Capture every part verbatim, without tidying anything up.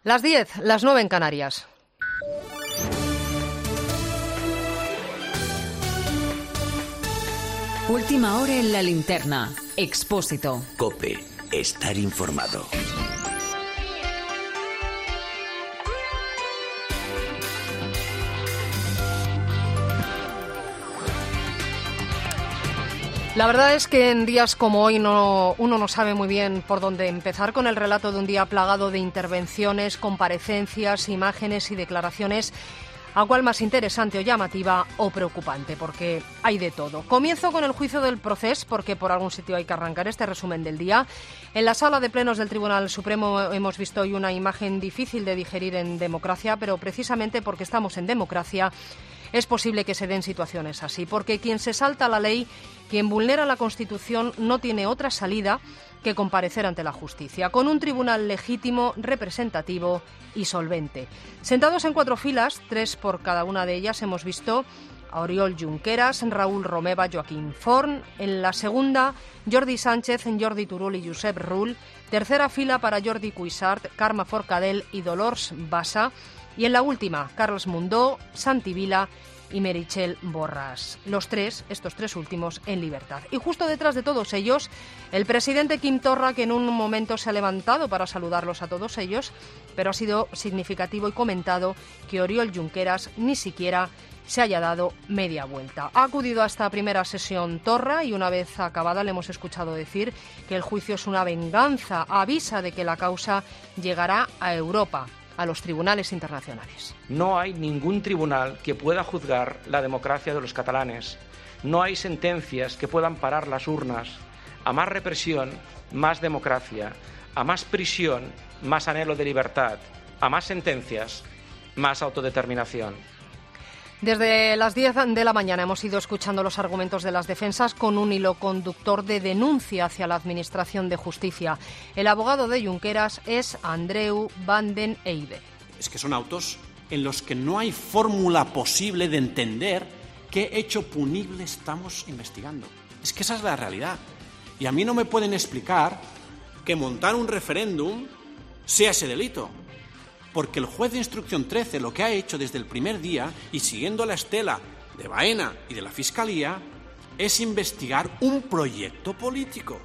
Las diez, las nueve en Canarias. Última hora en la linterna. Expósito. COPE. Estar informado. La verdad es que en días como hoy no, uno no sabe muy bien por dónde empezar con el relato de un día plagado de intervenciones, comparecencias, imágenes y declaraciones, a cual más interesante o llamativa o preocupante, porque hay de todo. Comienzo con el juicio del procés, porque por algún sitio hay que arrancar este resumen del día. En la sala de plenos del Tribunal Supremo hemos visto hoy una imagen difícil de digerir en democracia, pero precisamente porque estamos en democracia es posible que se den situaciones así, porque quien se salta la ley, quien vulnera la Constitución, no tiene otra salida que comparecer ante la justicia, con un tribunal legítimo, representativo y solvente. Sentados en cuatro filas, tres por cada una de ellas, hemos visto a Oriol Junqueras, Raúl Romeva, Joaquín Forn. En la segunda, Jordi Sánchez, Jordi Turull y Josep Rull. Tercera fila para Jordi Cuixart, Carme Forcadell y Dolors Bassa. Y en la última, Carles Mundó, Santi Vila y Meritxell Borràs. Los tres, estos tres últimos, en libertad. Y justo detrás de todos ellos, el presidente Quim Torra, que en un momento se ha levantado para saludarlos a todos ellos, pero ha sido significativo y comentado que Oriol Junqueras ni siquiera se haya dado media vuelta. Ha acudido a esta primera sesión Torra y una vez acabada le hemos escuchado decir que el juicio es una venganza, avisa de que la causa llegará a Europa, a los tribunales internacionales. No hay ningún tribunal que pueda juzgar la democracia de los catalanes. No hay sentencias que puedan parar las urnas. A más represión, más democracia. A más prisión, más anhelo de libertad. A más sentencias, más autodeterminación. Desde las diez de la mañana hemos ido escuchando los argumentos de las defensas con un hilo conductor de denuncia hacia la Administración de Justicia. El abogado de Junqueras es Andreu van den Eijden. Es que son autos en los que no hay fórmula posible de entender qué hecho punible estamos investigando. Es que esa es la realidad. Y a mí no me pueden explicar que montar un referéndum sea ese delito. Porque el juez de instrucción trece lo que ha hecho desde el primer día, y siguiendo la estela de Baena y de la Fiscalía, es investigar un proyecto político.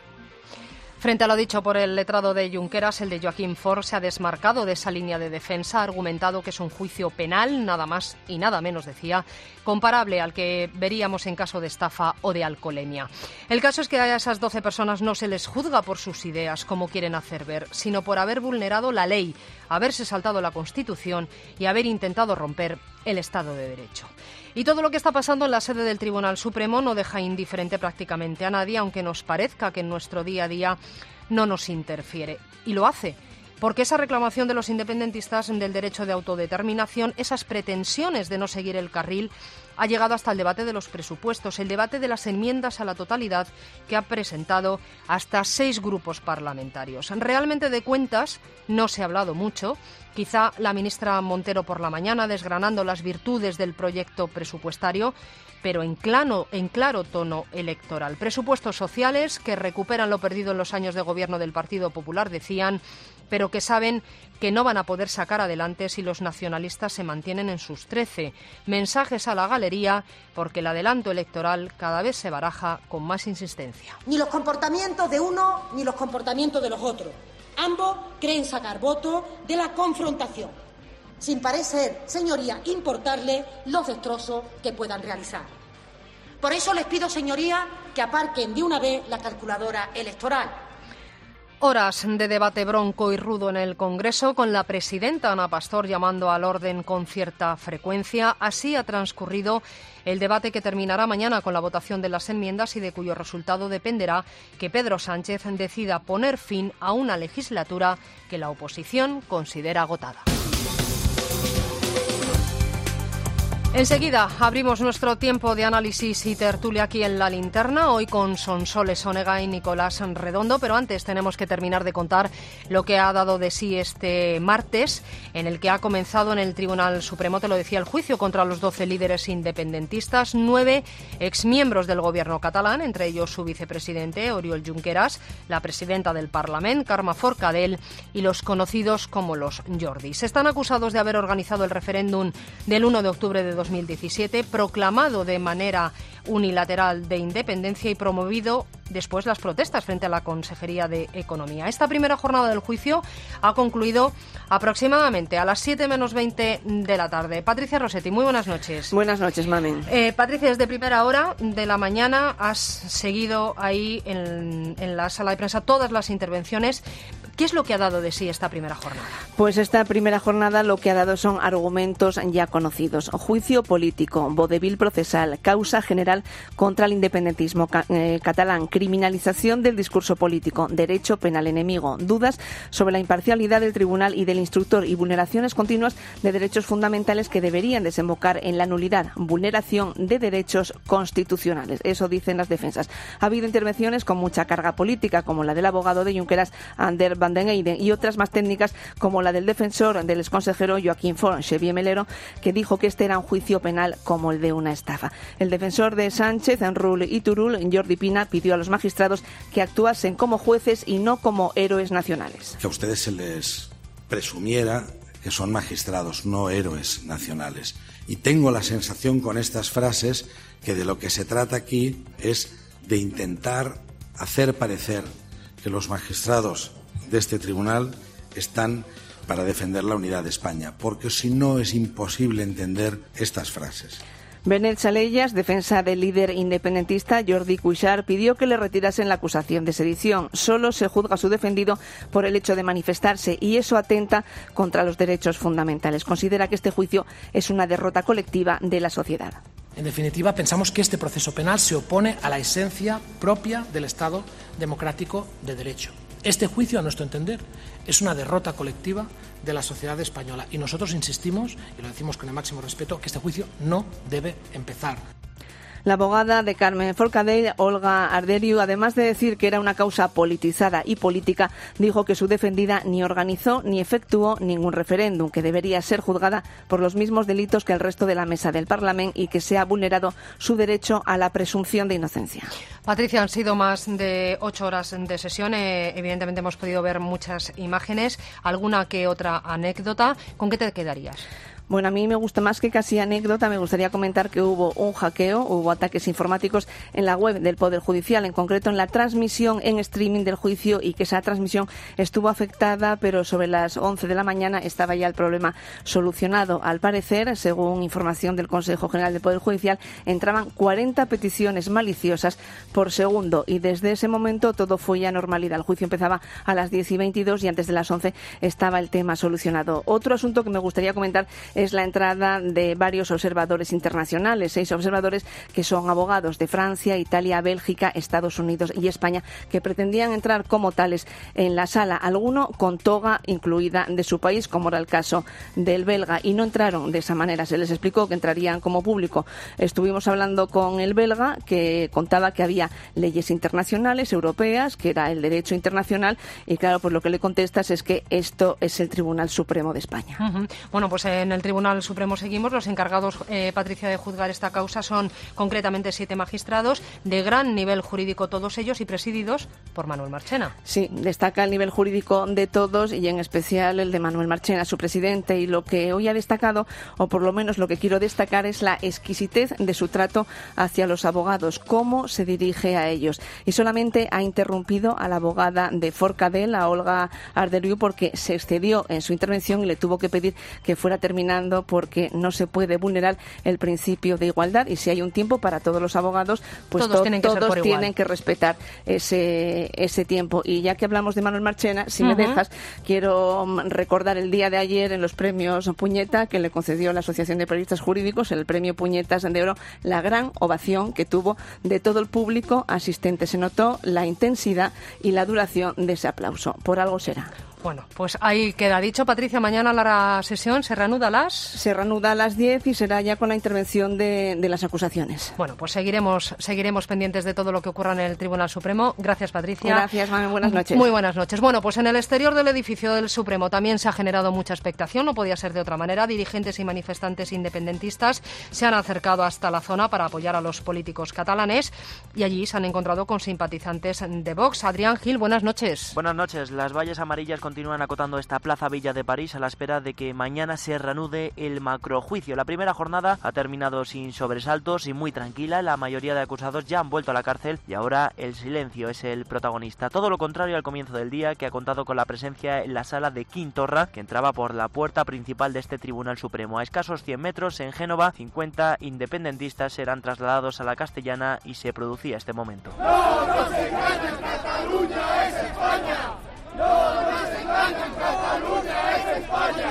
Frente a lo dicho por el letrado de Junqueras, el de Joaquín Forn se ha desmarcado de esa línea de defensa, ha argumentado que es un juicio penal, nada más y nada menos, decía, comparable al que veríamos en caso de estafa o de alcoholemia. El caso es que a esas doce personas no se les juzga por sus ideas, como quieren hacer ver, sino por haber vulnerado la ley, haberse saltado la Constitución y haber intentado romper el Estado de Derecho. Y todo lo que está pasando en la sede del Tribunal Supremo no deja indiferente prácticamente a nadie, aunque nos parezca que en nuestro día a día no nos interfiere. Y lo hace, porque esa reclamación de los independentistas del derecho de autodeterminación, esas pretensiones de no seguir el carril, ha llegado hasta el debate de los presupuestos, el debate de las enmiendas a la totalidad que ha presentado hasta seis grupos parlamentarios. Realmente de cuentas no se ha hablado mucho. Quizá la ministra Montero por la mañana desgranando las virtudes del proyecto presupuestario, pero en claro, en claro tono electoral. Presupuestos sociales que recuperan lo perdido en los años de gobierno del Partido Popular, decían, pero que saben que no van a poder sacar adelante si los nacionalistas se mantienen en sus trece. Mensajes a la galería, porque el adelanto electoral cada vez se baraja con más insistencia. Ni los comportamientos de uno ni los comportamientos de los otros. Ambos creen sacar votos de la confrontación, sin parecer, señoría, importarle los destrozos que puedan realizar. Por eso les pido, señoría, que aparquen de una vez la calculadora electoral. Horas de debate bronco y rudo en el Congreso, con la presidenta Ana Pastor llamando al orden con cierta frecuencia. Así ha transcurrido el debate que terminará mañana con la votación de las enmiendas y de cuyo resultado dependerá que Pedro Sánchez decida poner fin a una legislatura que la oposición considera agotada. Enseguida abrimos nuestro tiempo de análisis y tertulia aquí en La Linterna, hoy con Sonsoles Onega y Nicolás Redondo, pero antes tenemos que terminar de contar lo que ha dado de sí este martes, en el que ha comenzado en el Tribunal Supremo, te lo decía, el juicio contra los doce líderes independentistas, nueve exmiembros del gobierno catalán, entre ellos su vicepresidente, Oriol Junqueras, la presidenta del Parlament, Carme Forcadell, y los conocidos como los Jordis. Están acusados de haber organizado el referéndum del uno de octubre de dos mil diecisiete, proclamado de manera unilateral de independencia y promovido después las protestas frente a la Consejería de Economía. Esta primera jornada del juicio ha concluido aproximadamente a las siete menos veinte de la tarde. Patricia Rossetti, muy buenas noches. Buenas noches, Mamen. Eh, Patricia, desde primera hora de la mañana has seguido ahí en, en la sala de prensa todas las intervenciones. ¿Qué es lo que ha dado de sí esta primera jornada? Pues esta primera jornada lo que ha dado son argumentos ya conocidos. Juicio político, vodevil procesal, causa general contra el independentismo ca- eh, catalán, criminalización del discurso político, derecho penal enemigo, dudas sobre la imparcialidad del tribunal y del instructor y vulneraciones continuas de derechos fundamentales que deberían desembocar en la nulidad, vulneración de derechos constitucionales. Eso dicen las defensas. Ha habido intervenciones con mucha carga política, como la del abogado de Junqueras, Ander Van den Eyden, y otras más técnicas, como la del defensor del exconsejero Joaquín Forn, Xavier Melero, que dijo que este era un juicio penal como el de una estafa. El defensor de Sánchez, Enrul y Turul, Jordi Pina, pidió a los magistrados que actuasen como jueces y no como héroes nacionales. Que a ustedes se les presumiera que son magistrados, no héroes nacionales. Y tengo la sensación con estas frases que de lo que se trata aquí es de intentar hacer parecer que los magistrados de este tribunal están para defender la unidad de España, porque si no es imposible entender estas frases. Benet Salellas, defensa del líder independentista Jordi Cuixart, pidió que le retirasen la acusación de sedición. Solo se juzga a su defendido por el hecho de manifestarse y eso atenta contra los derechos fundamentales. Considera que este juicio es una derrota colectiva de la sociedad. En definitiva, pensamos que este proceso penal se opone a la esencia propia del Estado democrático de derecho. Este juicio, a nuestro entender, es una derrota colectiva de la sociedad española y nosotros insistimos, y lo decimos con el máximo respeto, que este juicio no debe empezar. La abogada de Carme Forcadell, Olga Arderiu, además de decir que era una causa politizada y política, dijo que su defendida ni organizó ni efectuó ningún referéndum, que debería ser juzgada por los mismos delitos que el resto de la mesa del Parlamento y que se ha vulnerado su derecho a la presunción de inocencia. Patricia, han sido más de ocho horas de sesión. Eh, evidentemente hemos podido ver muchas imágenes, alguna que otra anécdota. ¿Con qué te quedarías? Bueno, a mí me gusta más que casi anécdota, me gustaría comentar que hubo un hackeo, hubo ataques informáticos en la web del Poder Judicial, en concreto en la transmisión en streaming del juicio, y que esa transmisión estuvo afectada, pero sobre las once de la mañana estaba ya el problema solucionado. Al parecer, según información del Consejo General del Poder Judicial, entraban cuarenta peticiones maliciosas por segundo y desde ese momento todo fue ya normalidad. El juicio empezaba a las diez y veintidós y antes de las once estaba el tema solucionado. Otro asunto que me gustaría comentar es la entrada de varios observadores internacionales, seis observadores que son abogados de Francia, Italia, Bélgica, Estados Unidos y España, que pretendían entrar como tales en la sala, alguno con toga incluida de su país, como era el caso del belga, y no entraron de esa manera. Se les explicó que entrarían como público. Estuvimos hablando con el belga, que contaba que había leyes internacionales, europeas, que era el derecho internacional, y claro, pues lo que le contestas es que esto es el Tribunal Supremo de España. Uh-huh. Bueno, pues en el Tribunal Supremo seguimos. Los encargados, eh, Patricia, de juzgar esta causa son concretamente siete magistrados de gran nivel jurídico, todos ellos, y presididos por Manuel Marchena. Sí, destaca el nivel jurídico de todos y en especial el de Manuel Marchena, su presidente, y lo que hoy ha destacado, o por lo menos lo que quiero destacar, es la exquisitez de su trato hacia los abogados, cómo se dirige a ellos. Y solamente ha interrumpido a la abogada de Forcadell, a Olga Arderiu, porque se excedió en su intervención y le tuvo que pedir que fuera terminando, porque no se puede vulnerar el principio de igualdad, y si hay un tiempo para todos los abogados, pues todos, to- tienen, que todos tienen que respetar ese, ese tiempo. Y ya que hablamos de Manuel Marchena, si uh-huh. me dejas, quiero recordar el día de ayer en los premios Puñeta, que le concedió la Asociación de Periodistas Jurídicos, el premio Puñetas de Oro, la gran ovación que tuvo de todo el público asistente. Se notó la intensidad y la duración de ese aplauso. Por algo será. Bueno, pues ahí queda dicho. Patricia, mañana la sesión se reanuda a las... Se reanuda a las diez y será ya con la intervención de, de las acusaciones. Bueno, pues seguiremos seguiremos pendientes de todo lo que ocurra en el Tribunal Supremo. Gracias, Patricia. Gracias, Mami. Buenas noches. Muy buenas noches. Bueno, pues en el exterior del edificio del Supremo también se ha generado mucha expectación. No podía ser de otra manera. Dirigentes y manifestantes independentistas se han acercado hasta la zona para apoyar a los políticos catalanes y allí se han encontrado con simpatizantes de Vox. Adrián Gil, buenas noches. Buenas noches. Las vallas amarillas con continúan acotando esta Plaza Villa de París a la espera de que mañana se reanude el macrojuicio. La primera jornada ha terminado sin sobresaltos y muy tranquila. La mayoría de acusados ya han vuelto a la cárcel y ahora el silencio es el protagonista. Todo lo contrario al comienzo del día, que ha contado con la presencia en la sala de Quim Torra, que entraba por la puerta principal de este Tribunal Supremo. A escasos cien metros, en Génova, cincuenta independentistas serán trasladados a la Castellana y se producía este momento. ¡No nos engañen, Cataluña es España! ¡No nos engañen, Cataluña es España!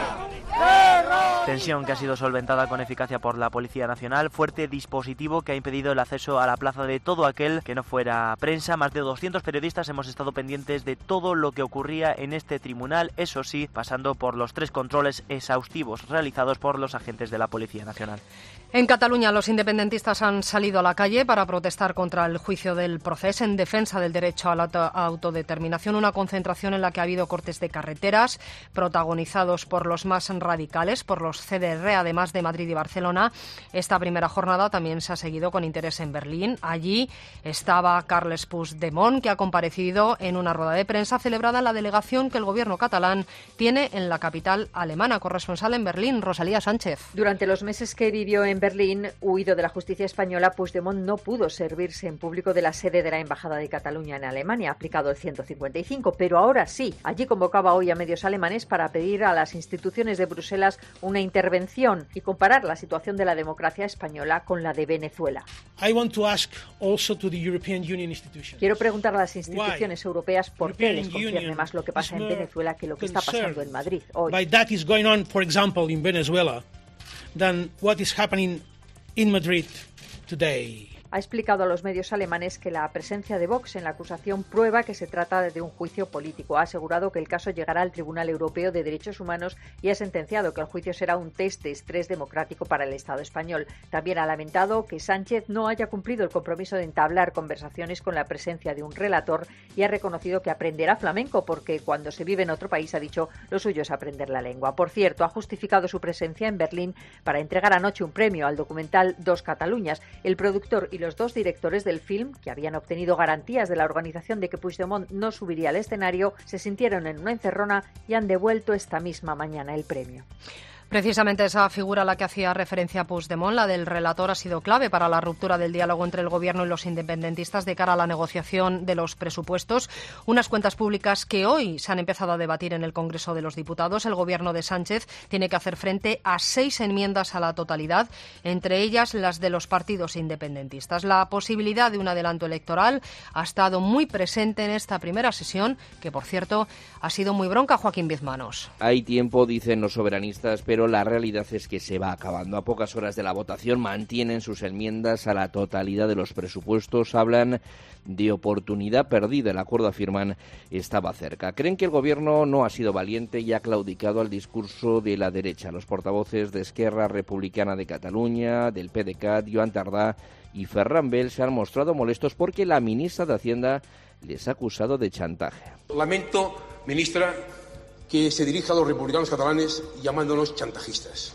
¡Error! Tensión que ha sido solventada con eficacia por la Policía Nacional, fuerte dispositivo que ha impedido el acceso a la plaza de todo aquel que no fuera prensa. Más de doscientos periodistas hemos estado pendientes de todo lo que ocurría en este tribunal, eso sí, pasando por los tres controles exhaustivos realizados por los agentes de la Policía Nacional. En Cataluña, los independentistas han salido a la calle para protestar contra el juicio del procés en defensa del derecho a la autodeterminación, una concentración en la que ha habido cortes de carreteras protagonizados por los más radicales, por los C D R, además de Madrid y Barcelona. Esta primera jornada también se ha seguido con interés en Berlín. Allí estaba Carles Puigdemont, que ha comparecido en una rueda de prensa celebrada en la delegación que el gobierno catalán tiene en la capital alemana. Corresponsal en Berlín, Rosalía Sánchez. Durante los meses que vivió en Berlín, huido de la justicia española, Puigdemont no pudo servirse en público de la sede de la Embajada de Cataluña en Alemania, aplicado el ciento cincuenta y cinco, pero ahora sí. Allí convocaba hoy a medios alemanes para pedir a las instituciones de Bruselas una intervención y comparar la situación de la democracia española con la de Venezuela. I want to ask also to the European Union institutions. Quiero preguntar a las instituciones europeas por qué les concierne más lo que pasa en Venezuela que lo que está pasando en Madrid hoy. By that is going on, for example, in Venezuela, than what is happening in Madrid today. Ha explicado a los medios alemanes que la presencia de Vox en la acusación prueba que se trata de un juicio político. Ha asegurado que el caso llegará al Tribunal Europeo de Derechos Humanos y ha sentenciado que el juicio será un test de estrés democrático para el Estado español. También ha lamentado que Sánchez no haya cumplido el compromiso de entablar conversaciones con la presencia de un relator y ha reconocido que aprenderá flamenco porque cuando se vive en otro país, ha dicho, lo suyo es aprender la lengua. Por cierto, ha justificado su presencia en Berlín para entregar anoche un premio al documental Dos Cataluñas. El productor y los dos directores del film, que habían obtenido garantías de la organización de que Puigdemont no subiría al escenario, se sintieron en una encerrona y han devuelto esta misma mañana el premio. Precisamente esa figura a la que hacía referencia Puigdemont, la del relator, ha sido clave para la ruptura del diálogo entre el Gobierno y los independentistas de cara a la negociación de los presupuestos. Unas cuentas públicas que hoy se han empezado a debatir en el Congreso de los Diputados. El Gobierno de Sánchez tiene que hacer frente a seis enmiendas a la totalidad, entre ellas las de los partidos independentistas. La posibilidad de un adelanto electoral ha estado muy presente en esta primera sesión, que, por cierto, ha sido muy bronca. Joaquín Bizmanos. Hay tiempo, dicen los soberanistas, pero la realidad es que se va acabando. A pocas horas de la votación mantienen sus enmiendas a la totalidad de los presupuestos. Hablan de oportunidad perdida. El acuerdo, afirman, estaba cerca. Creen que el gobierno no ha sido valiente y ha claudicado al discurso de la derecha. Los portavoces de Esquerra Republicana de Cataluña, del PDeCAT, Joan Tardá y Ferran Bel se han mostrado molestos porque la ministra de Hacienda les ha acusado de chantaje. Lamento, ministra, que se dirija a los republicanos catalanes llamándonos chantajistas.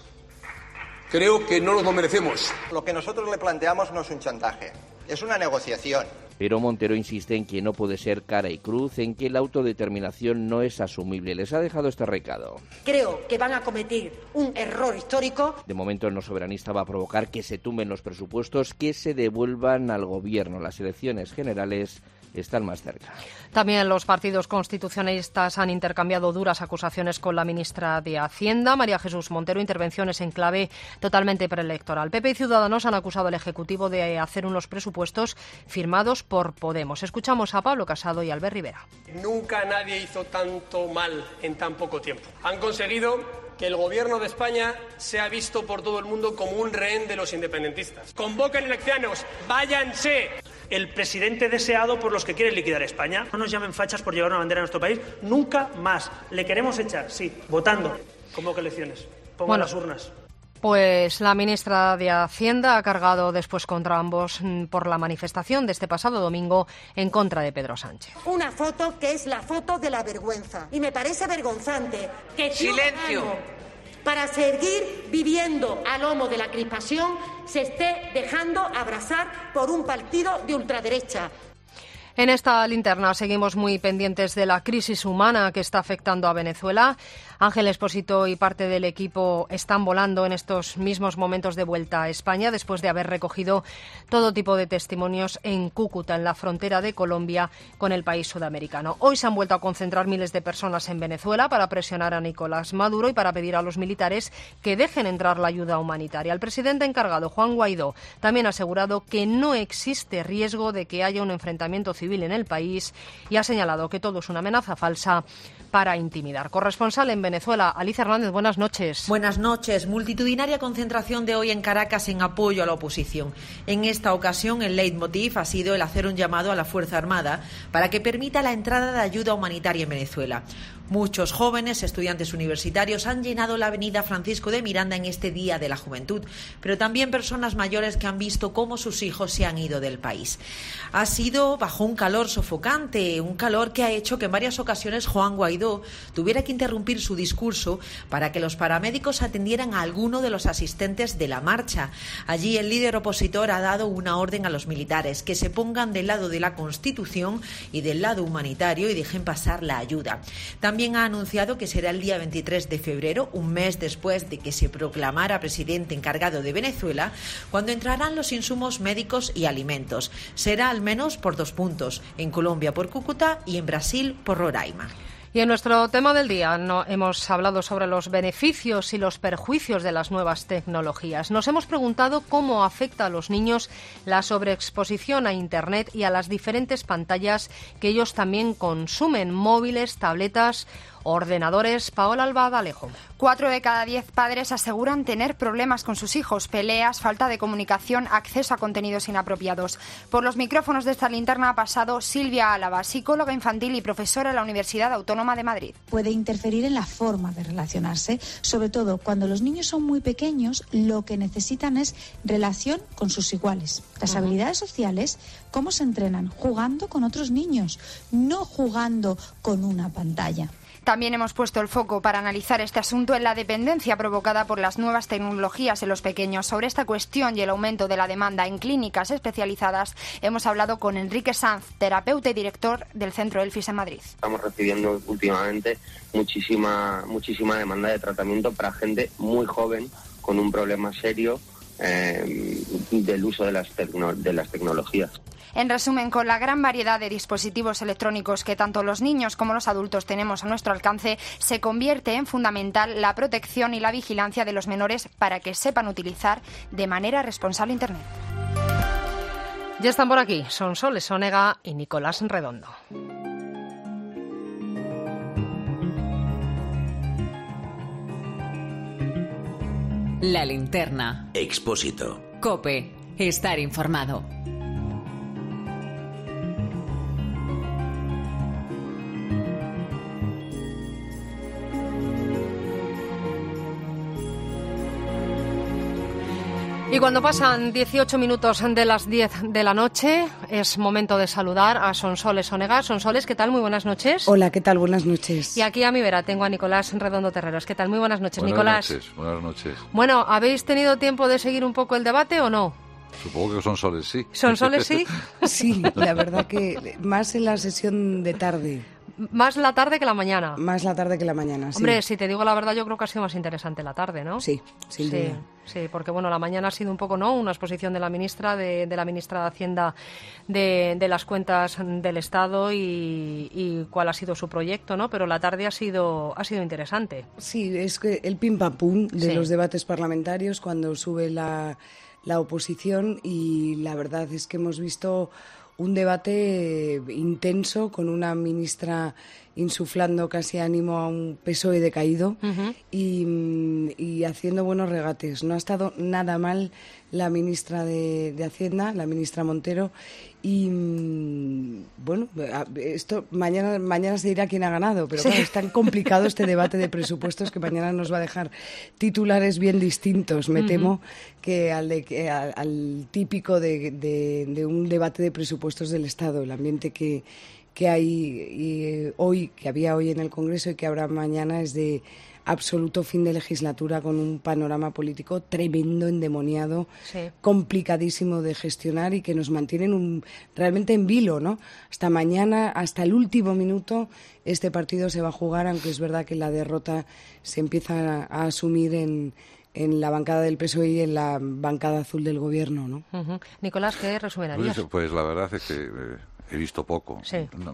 Creo que no nos lo merecemos. Lo que nosotros le planteamos no es un chantaje, es una negociación. Pero Montero insiste en que no puede ser cara y cruz, en que la autodeterminación no es asumible. Les ha dejado este recado. Creo que van a cometer un error histórico. De momento el no soberanista va a provocar que se tumben los presupuestos, que se devuelvan al gobierno. Las elecciones generales están más cerca. También los partidos constitucionalistas han intercambiado duras acusaciones con la ministra de Hacienda, María Jesús Montero, intervenciones en clave totalmente preelectoral. P P y Ciudadanos han acusado al Ejecutivo de hacer unos presupuestos firmados por Podemos. Escuchamos a Pablo Casado y Albert Rivera. Nunca nadie hizo tanto mal en tan poco tiempo. Han conseguido que el Gobierno de España sea visto por todo el mundo como un rehén de los independentistas. Convoquen elecciones, váyanse. el presidente deseado por los que quieren liquidar España. No nos llamen fachas por llevar una bandera a nuestro país, nunca más. Le queremos echar, sí, votando. Convoca elecciones, ponga bueno. las urnas. Pues la ministra de Hacienda ha cargado después contra ambos por la manifestación de este pasado domingo en contra de Pedro Sánchez. Una foto que es la foto de la vergüenza. Y me parece vergonzante que silencio para seguir viviendo al lomo de la crispación se esté dejando abrazar por un partido de ultraderecha. En esta linterna seguimos muy pendientes de la crisis humana que está afectando a Venezuela. Ángel Expósito y parte del equipo están volando en estos mismos momentos de vuelta a España después de haber recogido todo tipo de testimonios en Cúcuta, en la frontera de Colombia con el país sudamericano. Hoy se han vuelto a concentrar miles de personas en Venezuela para presionar a Nicolás Maduro y para pedir a los militares que dejen entrar la ayuda humanitaria. El presidente encargado, Juan Guaidó, también ha asegurado que no existe riesgo de que haya un enfrentamiento civil en el país y ha señalado que todo es una amenaza falsa para intimidar. Corresponsal en Venezuela, Alicia Hernández, buenas noches. Buenas noches. Multitudinaria concentración de hoy en Caracas en apoyo a la oposición. En esta ocasión, el leitmotiv ha sido el hacer un llamado a la Fuerza Armada para que permita la entrada de ayuda humanitaria en Venezuela. Muchos jóvenes, estudiantes universitarios, han llenado la avenida Francisco de Miranda en este Día de la Juventud, pero también personas mayores que han visto cómo sus hijos se han ido del país. Ha sido bajo un calor sofocante, un calor que ha hecho que en varias ocasiones Juan Guaidó tuviera que interrumpir su discurso para que los paramédicos atendieran a alguno de los asistentes de la marcha. Allí el líder opositor ha dado una orden a los militares que se pongan del lado de la Constitución y del lado humanitario y dejen pasar la ayuda. También También ha anunciado que será el día veintitrés de febrero, un mes después de que se proclamara presidente encargado de Venezuela, cuando entrarán los insumos médicos y alimentos. Será al menos por dos puntos, en Colombia por Cúcuta y en Brasil por Roraima. Y en nuestro tema del día no, hemos hablado sobre los beneficios y los perjuicios de las nuevas tecnologías. Nos hemos preguntado cómo afecta a los niños la sobreexposición a Internet y a las diferentes pantallas que ellos también consumen, móviles, tabletas, ordenadores. Paola Albada Alejo. Cuatro de cada diez padres aseguran tener problemas con sus hijos, peleas, falta de comunicación, acceso a contenidos inapropiados. Por los micrófonos de esta linterna ha pasado Silvia Álava, psicóloga infantil y profesora en la Universidad Autónoma de Madrid. Puede interferir en la forma de relacionarse, sobre todo cuando los niños son muy pequeños, lo que necesitan es relación con sus iguales. Las uh-huh. habilidades sociales, ¿cómo se entrenan? Jugando con otros niños, no jugando con una pantalla. También hemos puesto el foco para analizar este asunto en la dependencia provocada por las nuevas tecnologías en los pequeños. Sobre esta cuestión y el aumento de la demanda en clínicas especializadas, hemos hablado con Enrique Sanz, terapeuta y director del Centro Elfis en Madrid. Estamos recibiendo últimamente muchísima, muchísima demanda de tratamiento para gente muy joven con un problema serio eh, del uso de las, tecno- de las tecnologías. En resumen, con la gran variedad de dispositivos electrónicos que tanto los niños como los adultos tenemos a nuestro alcance, se convierte en fundamental la protección y la vigilancia de los menores para que sepan utilizar de manera responsable Internet. Ya están por aquí Sonsoles Onega y Nicolás Redondo. La linterna. Expósito. COPE. Estar informado. Y cuando pasan dieciocho minutos de las diez de la noche, es momento de saludar a Sonsoles Onega. Sonsoles, ¿qué tal? Muy buenas noches. Hola, ¿qué tal? Buenas noches. Y aquí a mi vera tengo a Nicolás Redondo Terreros. ¿Qué tal? Muy buenas noches, buenas Nicolás. Noches, buenas noches. Bueno, ¿habéis tenido tiempo de seguir un poco el debate o no? Supongo que Sonsoles sí. ¿Sonsoles sí? Sí, la verdad que más en la sesión de tarde. Más la tarde que la mañana. Más la tarde que la mañana, sí. Hombre, si te digo la verdad, yo creo que ha sido más interesante la tarde, ¿no? Sí, sin sí, duda. Sí, porque bueno, la mañana ha sido un poco, ¿no?, una exposición de la ministra, de, de la ministra de Hacienda, de, de las cuentas del Estado y, y cuál ha sido su proyecto, ¿no? Pero la tarde ha sido, ha sido interesante. Sí, es que el pim pam pum de sí. los debates parlamentarios cuando sube la, la oposición, y la verdad es que hemos visto un debate intenso con una ministra insuflando casi ánimo a un P S O E decaído uh-huh. y, y haciendo buenos regates. No ha estado nada mal la ministra de, de Hacienda, la ministra Montero, y bueno, esto mañana mañana se dirá quién ha ganado, pero sí. Claro, es tan complicado este debate de presupuestos que mañana nos va a dejar titulares bien distintos, me uh-huh. temo, que al, de, al, al típico de, de, de un debate de presupuestos del Estado, el ambiente que que hay y, hoy, que había hoy en el Congreso y que habrá mañana es de absoluto fin de legislatura, con un panorama político tremendo, endemoniado, sí. complicadísimo de gestionar y que nos mantienen un, realmente en vilo, ¿no? Hasta mañana, hasta el último minuto, este partido se va a jugar, aunque es verdad que la derrota se empieza a, a asumir en, en la bancada del P S O E y en la bancada azul del Gobierno, ¿no? Uh-huh. Nicolás, ¿qué resumen harías? Pues, pues la verdad es que eh, he visto poco. Sí. No,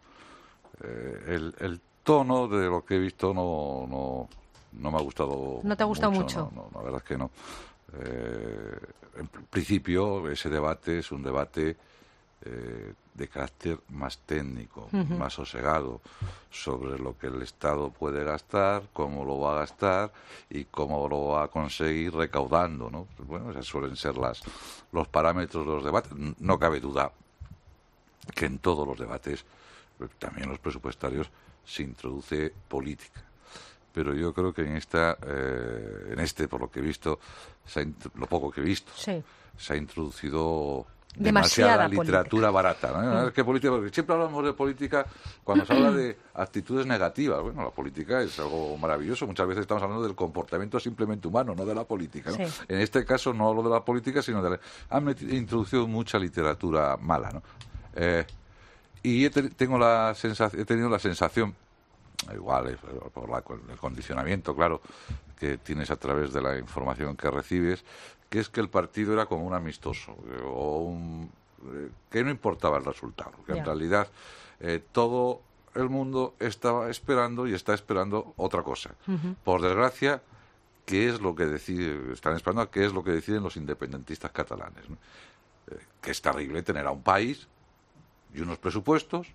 eh, el, el tono de lo que he visto no no, no me ha gustado. ¿No te ha gustado mucho? mucho? No, no, la verdad es que no. Eh, en principio, ese debate es un debate eh, de carácter más técnico, uh-huh. más sosegado, sobre lo que el Estado puede gastar, cómo lo va a gastar y cómo lo va a conseguir recaudando, ¿no? Bueno, esos suelen ser las, los parámetros de los debates. No cabe duda que en todos los debates, también los presupuestarios, se introduce política. Pero yo creo que en esta, eh, en este, por lo que he visto, se ha, lo poco que he visto, sí. se ha introducido demasiada, demasiada literatura política. barata, ¿no? Mm. Es que política, porque siempre hablamos de política cuando se habla de actitudes negativas. Bueno, la política es algo maravilloso. Muchas veces estamos hablando del comportamiento simplemente humano, no de la política, ¿no? Sí. En este caso no hablo de la política, sino de la... Han introducido mucha literatura mala, ¿no? Eh, y he, te, tengo la sensación, he tenido la sensación, igual eh, por la, el condicionamiento, claro, que tienes a través de la información que recibes, que es que el partido era como un amistoso, eh, o un, eh, que no importaba el resultado, que yeah. en realidad eh, todo el mundo estaba esperando y está esperando otra cosa. Uh-huh. Por desgracia, ¿qué es lo que decide, están esperando a qué es lo que deciden los independentistas catalanes, ¿no? Eh, que es terrible tener a un país y unos presupuestos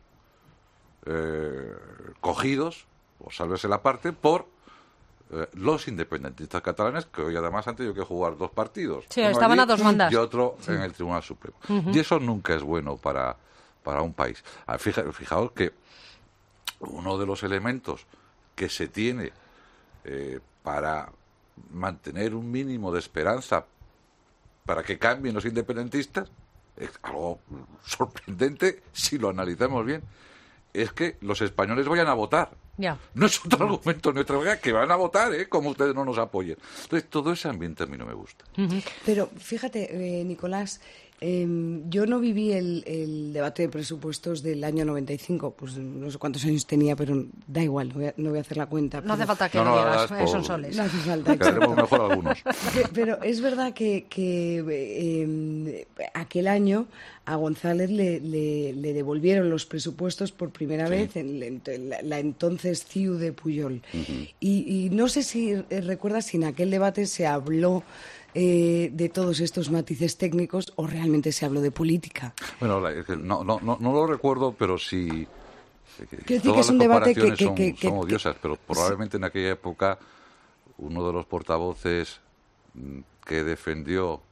eh, cogidos, o sálvese la parte, por eh, los independentistas catalanes, que hoy además han tenido que jugar dos partidos. Sí, estaban a dos bandas. Y otro sí. en el Tribunal Supremo. Uh-huh. Y eso nunca es bueno para, para un país. Fija, fijaos que uno de los elementos que se tiene eh, para mantener un mínimo de esperanza para que cambien los independentistas, es algo sorprendente si lo analizamos bien, es que los españoles vayan a votar. Ya. No es otro argumento neutralidad, que van a votar, ¿eh? Como ustedes no nos apoyen. Entonces, todo ese ambiente a mí no me gusta. Uh-huh. Pero fíjate, eh, Nicolás, eh, yo no viví el, el debate de presupuestos del año noventa y cinco, pues no sé cuántos años tenía, pero da igual, no voy a, no voy a hacer la cuenta. No pero... hace falta que no, lo no, digas, por... eh, son soles. No hace falta. Quedaremos mejor algunos. Pero es verdad que, que eh, aquel año a González le, le, le devolvieron los presupuestos por primera sí. vez en, en la, la entonces C I U de Pujol. Uh-huh. y, y no sé si eh, recuerdas si en aquel debate se habló eh, de todos estos matices técnicos o realmente se habló de política. Bueno, no, no, no, no lo recuerdo, pero sí... Quiero decir que es un debate que, que, son, que, que, son odiosas, pero probablemente sí. en aquella época uno de los portavoces que defendió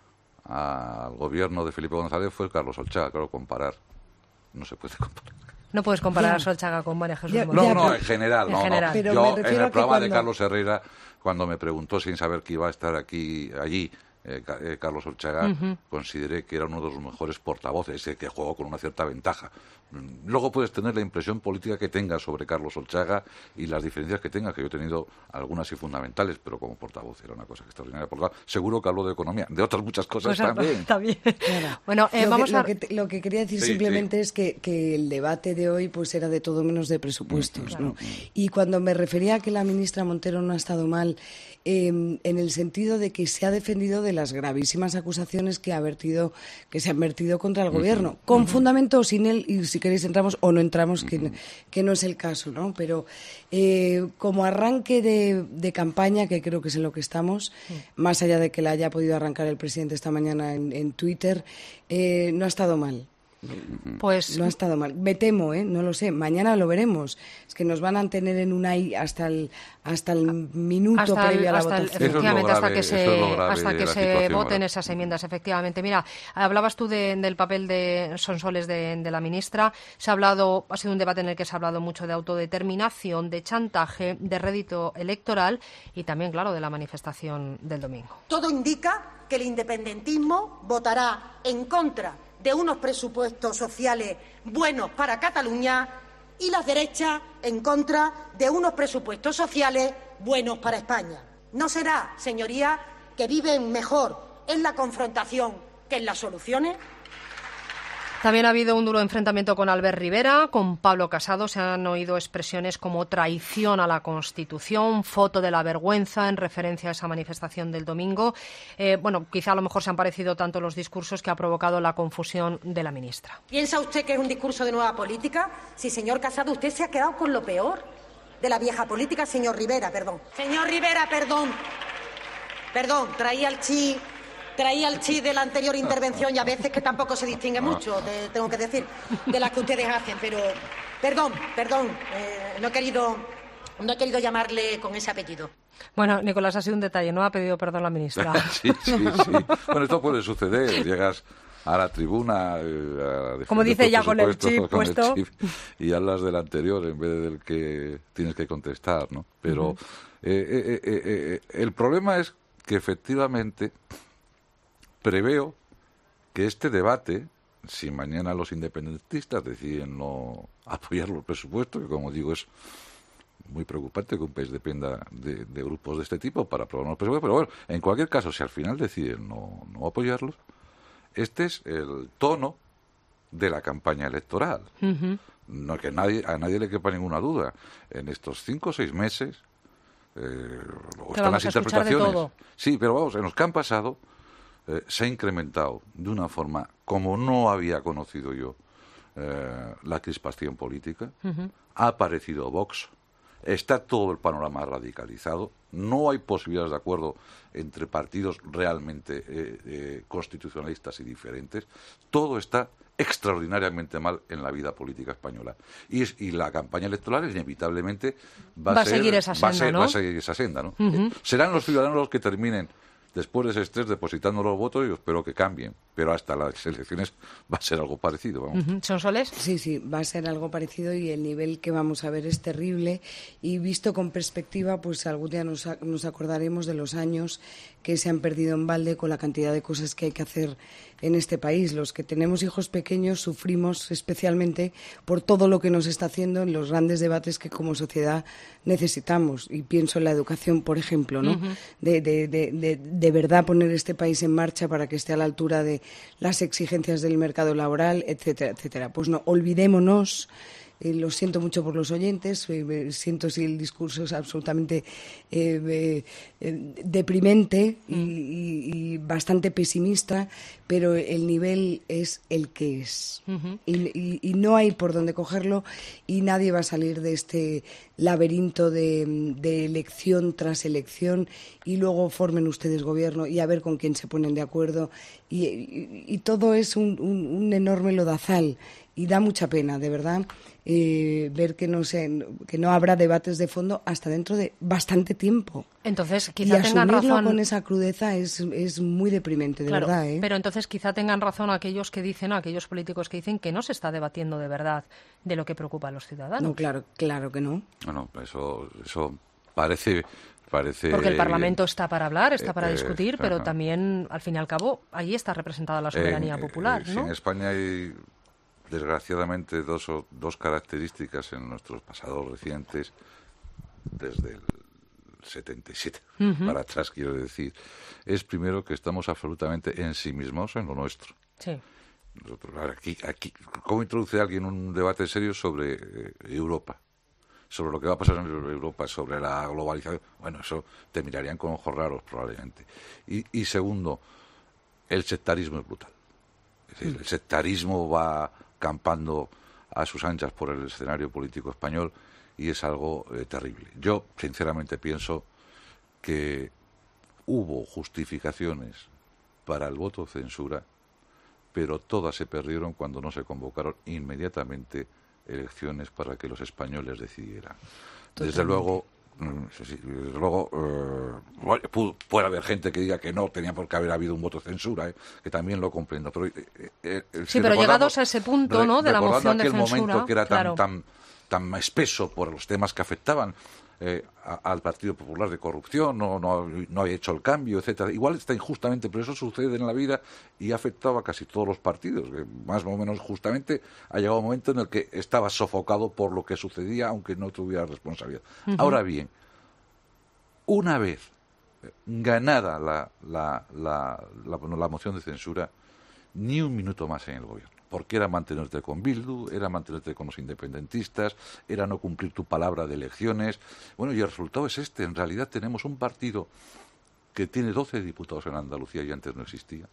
al gobierno de Felipe González fue Carlos Olchaga. Claro, comparar no se puede comparar. No puedes comparar ya. a Solchaga con María Jesús No, no, no, en general. En no, general. no. Pero yo, en el programa cuando... de Carlos Herrera, cuando me preguntó sin saber que iba a estar aquí allí, eh, eh, Carlos Olchaga, uh-huh. consideré que era uno de los mejores portavoces, eh, que jugó con una cierta ventaja. Luego puedes tener la impresión política que tengas sobre Carlos Olchaga y las diferencias que tengas, que yo he tenido algunas y fundamentales, pero como portavoz era una cosa extraordinaria. Por lo tanto, seguro que habló de economía, de otras muchas cosas pues, también. también. Claro. Bueno, eh, lo vamos que, a... Lo que, lo que quería decir sí, simplemente sí. es que, que el debate de hoy pues era de todo menos de presupuestos, claro. ¿no? Y cuando me refería a que la ministra Montero no ha estado mal, eh, en el sentido de que se ha defendido de las gravísimas acusaciones que ha vertido, que se han vertido contra el uh-huh. gobierno, con uh-huh. fundamento o sin él, y si queréis entramos o no entramos, uh-huh. que, que no es el caso, ¿no? Pero eh, como arranque de, de campaña, que creo que es en lo que estamos, uh-huh. más allá de que la haya podido arrancar el presidente esta mañana en, en Twitter, eh, no ha estado mal. Pues no ha estado mal. Me temo, ¿eh? No lo sé. Mañana lo veremos. Es que nos van a tener en una I hasta el hasta el minuto hasta previo el, a la hasta el, votación. efectivamente, grave, hasta que se, es hasta que se voten ahora. esas enmiendas, efectivamente. Mira, hablabas tú de, del papel de Sonsoles de, de la ministra. Se ha hablado, ha sido un debate en el que se ha hablado mucho de autodeterminación, de chantaje, de rédito electoral y también, claro, de la manifestación del domingo. Todo indica que el independentismo votará en contra de unos presupuestos sociales buenos para Cataluña y las derechas en contra de unos presupuestos sociales buenos para España. ¿No será, señorías, que viven mejor en la confrontación que en las soluciones? También ha habido un duro enfrentamiento con Albert Rivera, con Pablo Casado. Se han oído expresiones como traición a la Constitución, foto de la vergüenza en referencia a esa manifestación del domingo. Eh, bueno, quizá a lo mejor se han parecido tanto los discursos que ha provocado la confusión de la ministra. ¿Piensa usted que es un discurso de nueva política? Sí, señor Casado, usted se ha quedado con lo peor de la vieja política. Señor Rivera, perdón. Señor Rivera, perdón. Perdón, traía el chi... Traía el chi de la anterior intervención y a veces que tampoco se distingue mucho, te, tengo que decir, de las que ustedes hacen, pero perdón, perdón, eh, no he querido, no he querido llamarle con ese apellido. Bueno, Nicolás, ha sido un detalle, no ha pedido perdón la ministra. sí, sí, sí. Bueno, esto puede suceder, llegas a la tribuna eh, a como dice ya con el chip con puesto el chip, y hablas del anterior en vez del que tienes que contestar, ¿no? Pero uh-huh. eh, eh, eh, eh, el problema es que efectivamente preveo que este debate, si mañana los independentistas deciden no apoyar los presupuestos, que como digo es muy preocupante que un país dependa de, de grupos de este tipo para aprobar los presupuestos, pero bueno, en cualquier caso, si al final deciden no, no apoyarlos, este es el tono de la campaña electoral. Uh-huh. No que nadie, a nadie le quepa ninguna duda. En estos cinco o seis meses eh, están las interpretaciones. Sí, pero vamos, en los que han pasado eh, se ha incrementado de una forma como no había conocido yo eh, la crispación política. Uh-huh. Ha aparecido Vox. Está todo el panorama radicalizado. No hay posibilidades de acuerdo entre partidos realmente eh, eh, constitucionalistas y diferentes. Todo está extraordinariamente mal en la vida política española. Y, es, y la campaña electoral inevitablemente va, va a ser, seguir esa senda, va a ser, ¿no? Va a seguir esa senda, ¿no? Uh-huh. Serán los ciudadanos los que terminen después de ese estrés depositando los votos y yo espero que cambien. Pero hasta las elecciones va a ser algo parecido. Vamos. Uh-huh. ¿Sonsoles? Sí, sí, va a ser algo parecido y el nivel que vamos a ver es terrible. Y visto con perspectiva, pues algún día nos, nos acordaremos de los años que se han perdido en balde con la cantidad de cosas que hay que hacer en este país. Los que tenemos hijos pequeños sufrimos especialmente por todo lo que nos está haciendo en los grandes debates que como sociedad necesitamos. Y pienso en la educación, por ejemplo, ¿no? Uh-huh. De, de, de, de, de verdad poner este país en marcha para que esté a la altura de las exigencias del mercado laboral, etcétera, etcétera. Pues no, olvidémonos. Eh, lo siento mucho por los oyentes, eh, siento si el discurso es absolutamente eh, eh, eh, deprimente y, y, y bastante pesimista, pero el nivel es el que es. Uh-huh. y, y, y no hay por dónde cogerlo y nadie va a salir de este laberinto de, de elección tras elección y luego formen ustedes gobierno y a ver con quién se ponen de acuerdo y, y, y todo es un, un, un enorme lodazal. Y da mucha pena, de verdad, eh, ver que no se, que no habrá debates de fondo hasta dentro de bastante tiempo. Entonces, quizá y tengan asumirlo razón con esa crudeza es, es muy deprimente, de claro, verdad. ¿eh? Pero entonces quizá tengan razón aquellos que dicen, aquellos políticos que dicen que no se está debatiendo de verdad de lo que preocupa a los ciudadanos. No, claro, claro que no. Bueno, eso, eso parece... Parece, Porque el Parlamento está para hablar, está para eh, discutir, eh, pero ajá. también, al fin y al cabo, allí está representada la soberanía en, popular, eh, ¿no? En España hay, desgraciadamente, dos, dos características en nuestros pasados recientes, desde el setenta y siete uh-huh. para atrás, quiero decir. Es primero que estamos absolutamente ensimismados en lo nuestro. Sí. Nosotros, aquí, aquí, ¿cómo introduce alguien un debate serio sobre eh, Europa? Sobre lo que va a pasar en Europa, sobre la globalización. Bueno, eso te mirarían con ojos raros probablemente. Y, y segundo, el sectarismo es brutal. Es decir, el sectarismo va campando a sus anchas por el escenario político español y es algo eh, terrible. Yo, sinceramente, pienso que hubo justificaciones para el voto de censura pero todas se perdieron cuando no se convocaron inmediatamente elecciones para que los españoles decidieran. Desde luego, sí, desde luego eh, puede haber gente que diga que no tenía por qué haber habido un voto de censura, eh, que también lo comprendo. Pero, eh, eh, sí, si pero llegados a ese punto, ¿no?, de la moción de censura. Recordando aquel momento que era claro. tan, tan, tan espeso por los temas que afectaban eh, a, al Partido Popular de corrupción, no, no, no había hecho el cambio, etcétera. Igual está injustamente, pero eso sucede en la vida y ha afectado a casi todos los partidos. Que más o menos justamente ha llegado un momento en el que estaba sofocado por lo que sucedía, aunque no tuviera responsabilidad. Uh-huh. Ahora bien, una vez ganada la, la, la, la, la moción de censura, ni un minuto más en el gobierno. Porque era mantenerte con Bildu, era mantenerte con los independentistas, era no cumplir tu palabra de elecciones. Bueno, y el resultado es este. En realidad tenemos un partido que tiene doce diputados en Andalucía y antes no existía.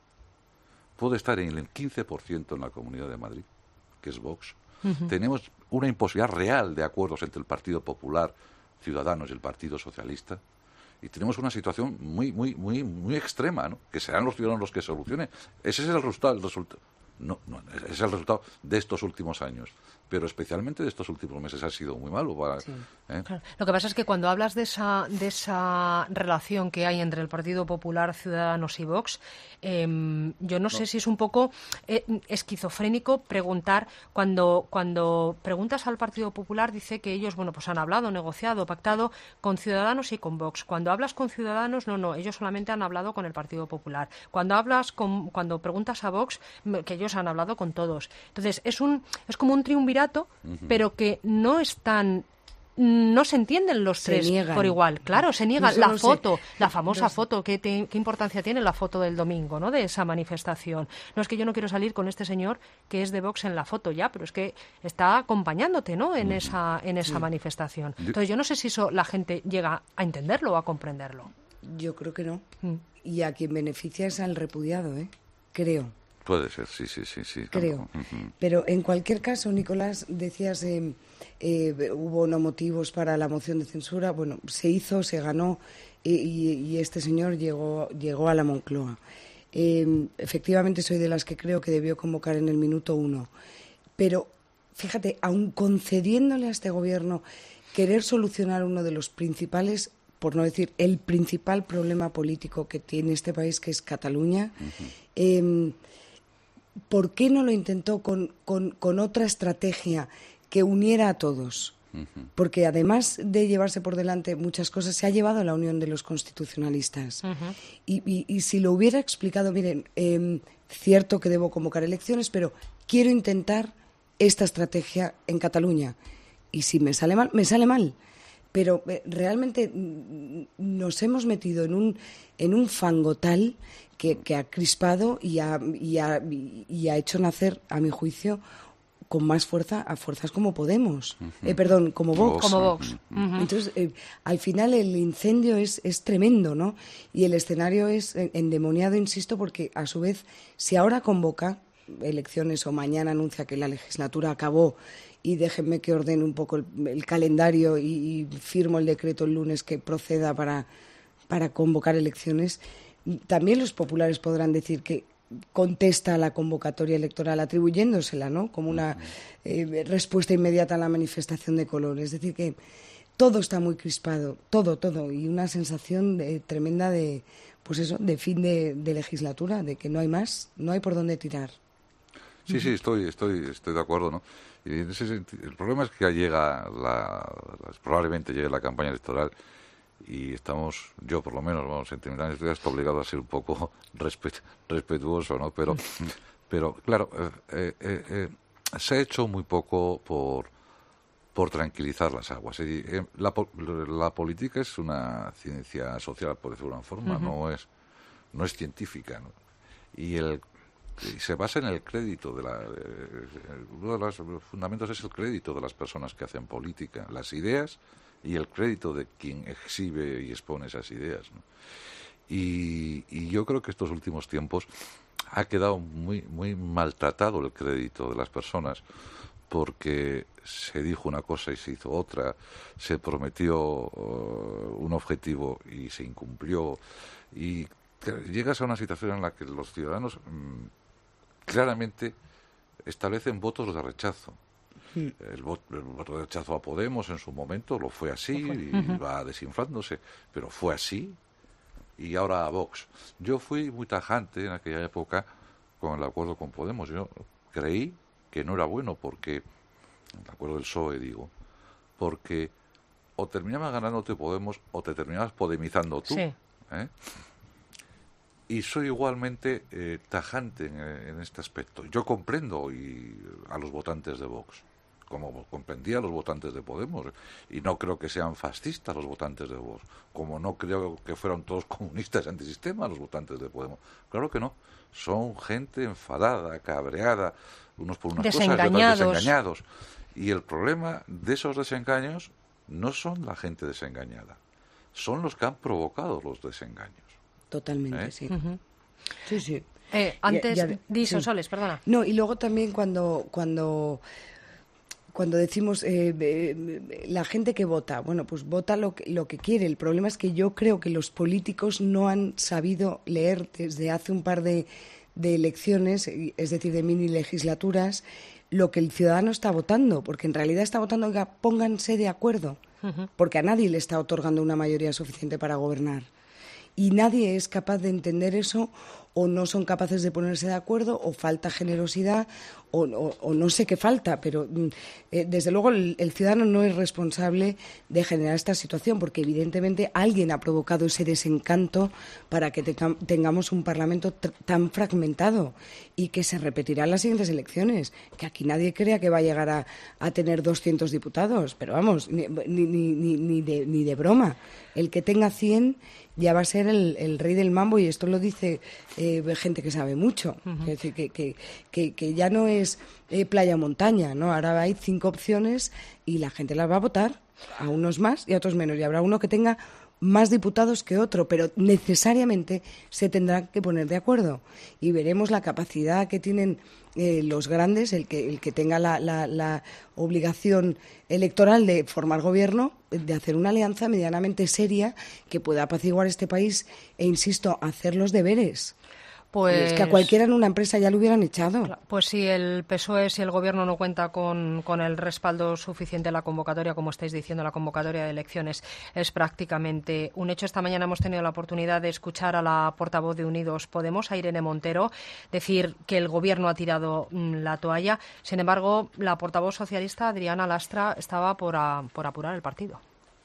Puede estar en el quince por ciento en la Comunidad de Madrid, que es Vox. Uh-huh. Tenemos una imposibilidad real de acuerdos entre el Partido Popular, Ciudadanos y el Partido Socialista. Y tenemos una situación muy, muy, muy, muy extrema, ¿no? Que serán los ciudadanos los que solucionen. Ese es el resultado, el resultado. No, no, es el resultado de estos últimos años, pero especialmente de estos últimos meses ha sido muy malo. Para, sí. ¿eh? Claro. Lo que pasa es que cuando hablas de esa, de esa relación que hay entre el Partido Popular, Ciudadanos y Vox, eh, yo no, no sé si es un poco eh, esquizofrénico preguntar, cuando, cuando preguntas al Partido Popular, dice que ellos, bueno, pues han hablado, negociado, pactado con Ciudadanos y con Vox. Cuando hablas con Ciudadanos, no, no, ellos solamente han hablado con el Partido Popular. Cuando hablas con, cuando preguntas a Vox, que ellos han hablado con todos. Entonces, es un es como un triunvirato, uh-huh. pero que no están no se entienden los se tres niegan. Por igual. Claro, se niegan. No la foto, sé. la famosa no foto, ¿qué, te, ¿qué importancia tiene la foto del domingo, ¿no?, de esa manifestación? No es que yo no quiero salir con este señor que es de Vox en la foto ya, pero es que está acompañándote, ¿no?, en uh-huh. esa en esa sí. manifestación. Entonces, yo no sé si eso la gente llega a entenderlo o a comprenderlo. Yo creo que no. Mm. Y a quien beneficia es al repudiado, ¿eh? Creo. Puede ser, sí, sí, sí. sí Creo. Uh-huh. Pero en cualquier caso, Nicolás, decías, eh, eh, hubo no motivos para la moción de censura. Bueno, se hizo, se ganó y, y, y este señor llegó, llegó a la Moncloa. Eh, efectivamente, soy de las que creo que debió convocar en el minuto uno. Pero, fíjate, aun concediéndole a este gobierno querer solucionar uno de los principales, por no decir el principal problema político que tiene este país, que es Cataluña, uh-huh. eh, ¿por qué no lo intentó con, con, con otra estrategia que uniera a todos? Uh-huh. Porque además de llevarse por delante muchas cosas, se ha llevado a la unión de los constitucionalistas. Uh-huh. Y, y, y si lo hubiera explicado, miren, eh, cierto que debo convocar elecciones, pero quiero intentar esta estrategia en Cataluña. Y si me sale mal, me sale mal. Pero eh, realmente nos hemos metido en un, en un fango tal que, que ha crispado y ha, y, ha, y ha hecho nacer, a mi juicio, con más fuerza a fuerzas como Podemos. Uh-huh. Eh, perdón, como Vox. Como Vox. Uh-huh. Entonces, eh, al final el incendio es, es tremendo, ¿no? Y el escenario es endemoniado, insisto, porque a su vez, si ahora convoca elecciones o mañana anuncia que la legislatura acabó y déjenme que ordene un poco el, el calendario y, y firmo el decreto el lunes que proceda para, para convocar elecciones, también los populares podrán decir que contesta a la convocatoria electoral atribuyéndosela, ¿no?, como una eh, respuesta inmediata a la manifestación de color. Es decir, que todo está muy crispado, todo, todo, y una sensación de, tremenda de, pues eso, de fin de, de legislatura, de que no hay más, no hay por dónde tirar. Sí, sí, estoy, estoy, estoy de acuerdo, ¿no? Y en ese sentido, el problema es que ya llega la, la, probablemente llegue la campaña electoral y estamos, yo por lo menos, vamos, sentimentalmente estoy obligado a ser un poco respet, respetuoso, ¿no? Pero, pero claro, eh, eh, eh, se ha hecho muy poco por, por tranquilizar las aguas. Eh, la, la política es una ciencia social, por decirlo de una forma, uh-huh. no es, no es científica, ¿no? Y el Y se basa en el crédito de la eh, uno de los fundamentos es el crédito de las personas que hacen política, las ideas y el crédito de quien exhibe y expone esas ideas, ¿no? Y, y yo creo que estos últimos tiempos ha quedado muy muy maltratado el crédito de las personas, porque se dijo una cosa y se hizo otra, se prometió uh, un objetivo y se incumplió, y llegas a una situación en la que los ciudadanos mmm, claramente establecen votos de rechazo. El voto, el voto de rechazo a Podemos en su momento lo fue así y uh-huh. va desinflándose, pero fue así. Y ahora a Vox. Yo fui muy tajante en aquella época con el acuerdo con Podemos. Yo creí que no era bueno porque, el acuerdo del P S O E digo, porque o terminabas ganándote Podemos o te terminabas podemizando tú. Sí. ¿eh? Y soy igualmente eh, tajante en, en este aspecto. Yo comprendo y, a los votantes de Vox, como comprendía a los votantes de Podemos, y no creo que sean fascistas los votantes de Vox, como no creo que fueran todos comunistas antisistema los votantes de Podemos. Claro que no. Son gente enfadada, cabreada, unos por unas cosas y otros desengañados. Y el problema de esos desengaños no son la gente desengañada, son los que han provocado los desengaños. Totalmente, ¿Eh? sí. Uh-huh. Sí, sí. Eh, antes, ya, ya, di sí. Soles, perdona. No, y luego también cuando cuando cuando decimos eh, eh, la gente que vota, bueno, pues vota lo que, lo que quiere. El problema es que yo creo que los políticos no han sabido leer desde hace un par de, de elecciones, es decir, de mini legislaturas, lo que el ciudadano está votando, porque en realidad está votando, oiga, pónganse de acuerdo, uh-huh. porque a nadie le está otorgando una mayoría suficiente para gobernar. Y nadie es capaz de entender eso, o no son capaces de ponerse de acuerdo, o falta generosidad, o, o, o no sé qué falta, pero eh, desde luego el, el ciudadano no es responsable de generar esta situación, porque evidentemente alguien ha provocado ese desencanto para que te, tengamos un Parlamento t- tan fragmentado y que se repetirá en las siguientes elecciones, que aquí nadie crea que va a llegar a, a tener doscientos diputados, pero vamos, ni, ni, ni, ni, de, ni de broma. El que tenga cien ya va a ser el, el rey del mambo, y esto lo dice eh, gente que sabe mucho. Uh-huh. Es decir, que, que, que, que ya no es eh, playa-montaña, ¿no? Ahora hay cinco opciones y la gente las va a votar, a unos más y a otros menos. Y habrá uno que tenga más diputados que otro, pero necesariamente se tendrán que poner de acuerdo. Y veremos la capacidad que tienen eh, los grandes, el que, el que tenga la, la, la obligación electoral de formar gobierno, de hacer una alianza medianamente seria que pueda apaciguar este país e, insisto, hacer los deberes. Pues, es que a cualquiera en una empresa ya lo hubieran echado. Pues si el P S O E, si el Gobierno no cuenta con, con el respaldo suficiente en la convocatoria, como estáis diciendo, la convocatoria de elecciones es prácticamente un hecho. Esta mañana hemos tenido la oportunidad de escuchar a la portavoz de Unidos Podemos, a Irene Montero, decir que el Gobierno ha tirado mm, la toalla. Sin embargo, la portavoz socialista, Adriana Lastra, estaba por, a, por apurar el partido.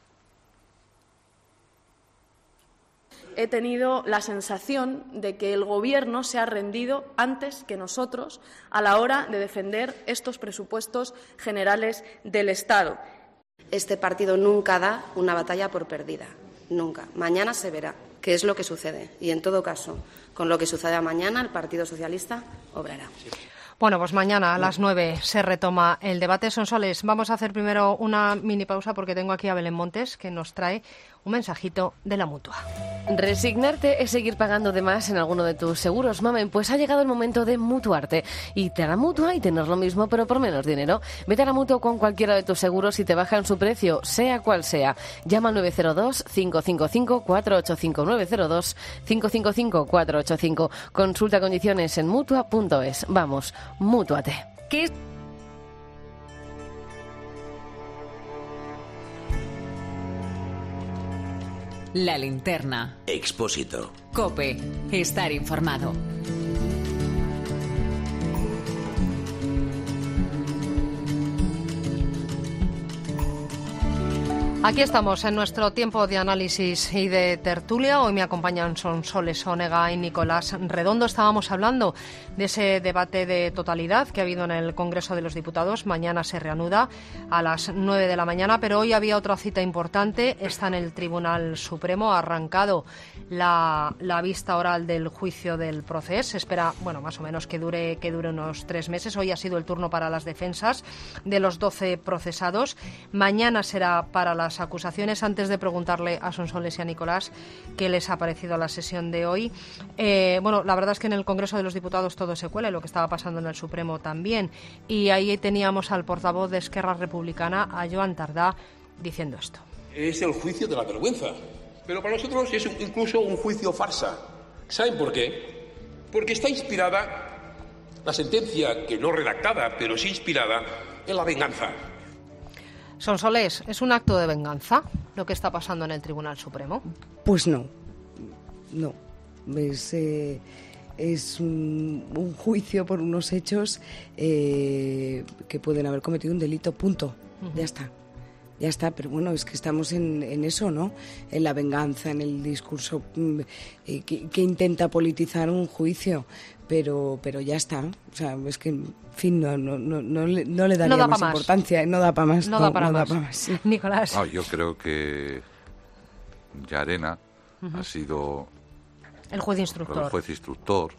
He tenido la sensación de que el Gobierno se ha rendido antes que nosotros a la hora de defender estos presupuestos generales del Estado. Este partido nunca da una batalla por perdida, nunca. Mañana se verá qué es lo que sucede y, en todo caso, con lo que suceda mañana, el Partido Socialista obrará. Bueno, pues mañana a las nueve se retoma el debate. Sonsoles, vamos a hacer primero una mini pausa porque tengo aquí a Belén Montes, que nos trae un mensajito de la Mutua. Resignarte es seguir pagando de más en alguno de tus seguros, mamen, pues ha llegado el momento de mutuarte. Irte a la Mutua y tener lo mismo, pero por menos dinero. Vete a la Mutua con cualquiera de tus seguros y te bajan su precio, sea cual sea. Llama al nueve cero dos, cinco cinco cinco, cuatro ocho cinco, nueve cero dos, cinco cinco cinco, cuatro ocho cinco. Consulta condiciones en mutua punto es. Vamos, mútuate. ¿Qué es? La linterna. Expósito. COPE. Estar informado. Aquí estamos en nuestro tiempo de análisis y de tertulia. Hoy me acompañan Sonsoles Onega y Nicolás Redondo. Estábamos hablando de ese debate de totalidad que ha habido en el Congreso de los Diputados. Mañana se reanuda a las nueve de la mañana, pero hoy había otra cita importante. Está en el Tribunal Supremo. Ha arrancado la, la vista oral del juicio del procés. Se espera, bueno, más o menos que dure, que dure unos tres meses. Hoy ha sido el turno para las defensas de los doce procesados. Mañana será para las acusaciones. Antes de preguntarle a Sonsoles y a Nicolás qué les ha parecido la sesión de hoy, eh, bueno, la verdad es que en el Congreso de los Diputados todo se cuela, y lo que estaba pasando en el Supremo también, y ahí teníamos al portavoz de Esquerra Republicana, a Joan Tardá, diciendo esto. Es el juicio de la vergüenza, pero para nosotros es incluso un juicio farsa. ¿Saben por qué? Porque está inspirada La sentencia, que no redactada, pero sí inspirada, es la venganza. Sonsoles, ¿es un acto de venganza lo que está pasando en el Tribunal Supremo? Pues no, no. Es, eh, es un, un juicio por unos hechos eh, que pueden haber cometido un delito, punto. Uh-huh. Ya está. Ya está, pero bueno, es que estamos en, en eso, ¿no? En la venganza, en el discurso eh, que, que intenta politizar un juicio, pero pero ya está. O sea, es que, en fin, no, no, no, no, le, no le daría no más, más importancia, no da para más. No, no da para no más. Da pa más sí. Nicolás. No, yo creo que Llarena uh-huh. ha sido el juez instructor. El juez instructor.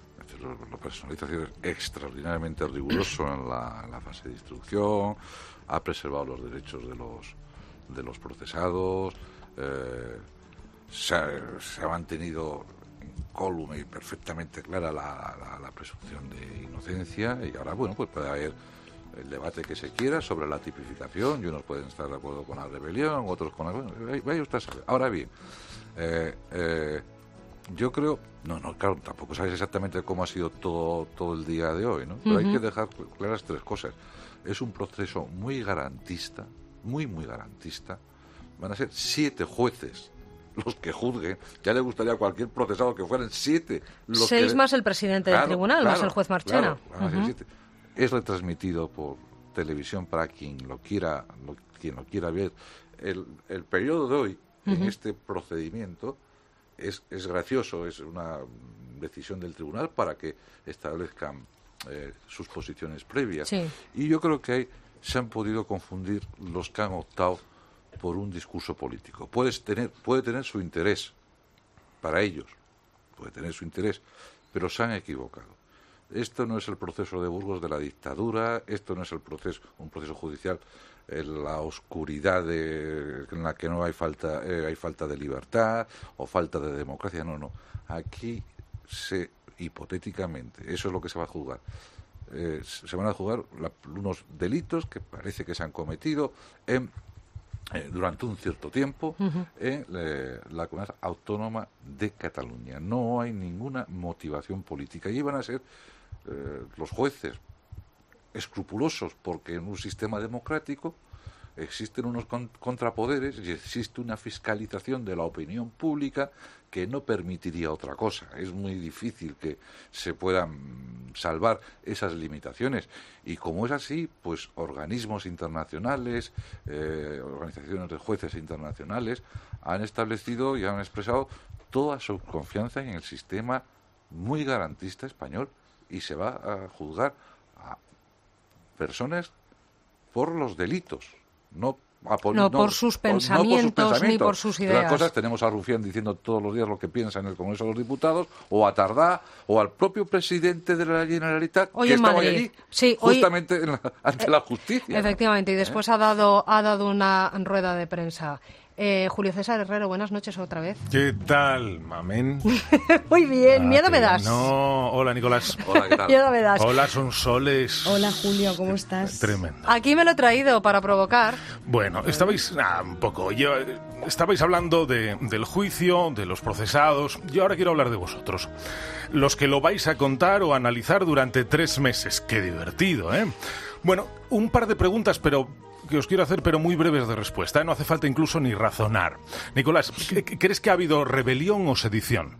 La personalización es extraordinariamente riguroso en la, en la fase de instrucción. Ha preservado los derechos de los de los procesados, eh, se, ha, se ha mantenido incólume y perfectamente clara la, la, la presunción de inocencia, y ahora, bueno, pues puede haber el debate que se quiera sobre la tipificación, y unos pueden estar de acuerdo con la rebelión, otros con la... Bueno, vaya usted a saber. Ahora bien, eh, eh, yo creo... No, no, claro, tampoco sabéis exactamente cómo ha sido todo, todo el día de hoy, ¿no? Pero uh-huh. hay que dejar claras tres cosas. Es un proceso muy garantista, muy, muy garantista. Van a ser siete jueces los que juzguen. Ya le gustaría a cualquier procesado que fueran siete. Los Seis que... más el presidente claro, del tribunal, claro, más el juez Marchena. Claro, van a ser uh-huh. siete. Es retransmitido por televisión para quien lo quiera, lo, quien lo quiera ver. El, el periodo de hoy, uh-huh. en este procedimiento, es, es gracioso, es una decisión del tribunal para que establezcan eh, sus posiciones previas. Sí. Y yo creo que ahí se han podido confundir los que han optado por un discurso político. Puede tener, puede tener su interés para ellos, puede tener su interés, pero se han equivocado. Esto no es el proceso de Burgos de la dictadura, esto no es el proceso, un proceso judicial en la oscuridad de, en la que no hay falta, eh, hay falta de libertad o falta de democracia. No, no. Aquí se, hipotéticamente, eso es lo que se va a juzgar. Eh, se van a juzgar la, unos delitos que parece que se han cometido en, eh, durante un cierto tiempo uh-huh. en eh, la Comunidad Autónoma de Cataluña. No hay ninguna motivación política. Y van a ser eh, los jueces escrupulosos, porque en un sistema democrático existen unos con- contrapoderes y existe una fiscalización de la opinión pública que no permitiría otra cosa. Es muy difícil que se puedan salvar esas limitaciones. Y como es así, pues organismos internacionales, eh, organizaciones de jueces internacionales han establecido y han expresado toda su confianza en el sistema muy garantista español, y se va a juzgar a personas por los delitos, no, a pol- no, no por sus por, pensamientos, no por sus pensamientos ni por sus ideas. Las cosas, tenemos a Rufián diciendo todos los días lo que piensa en el Congreso de los Diputados, o a Tardá, o al propio presidente de la Generalitat, hoy que en estaba Madrid. allí Sí, justamente hoy... en la, ante eh, la justicia. Efectivamente, ¿no? Y después ¿Eh? ha dado ha dado una rueda de prensa. Eh, Julio César Herrero, buenas noches otra vez. ¿Qué tal, mamen? Muy bien, ah, miedo me das. No, hola Nicolás. Hola, ¿qué tal? Miedo me das. Hola, Sonsoles. Hola Julio, ¿cómo estás? Tremendo. Aquí me lo he traído para provocar. Bueno, estabais, ah, un poco, yo, estabais hablando de, del juicio, de los procesados. Yo ahora quiero hablar de vosotros. Los que lo vais a contar o analizar durante tres meses. Qué divertido, ¿eh? Bueno, un par de preguntas, pero... que os quiero hacer, pero muy breves de respuesta, ¿eh? No hace falta incluso ni razonar. Nicolás, ¿crees que ha habido rebelión o sedición?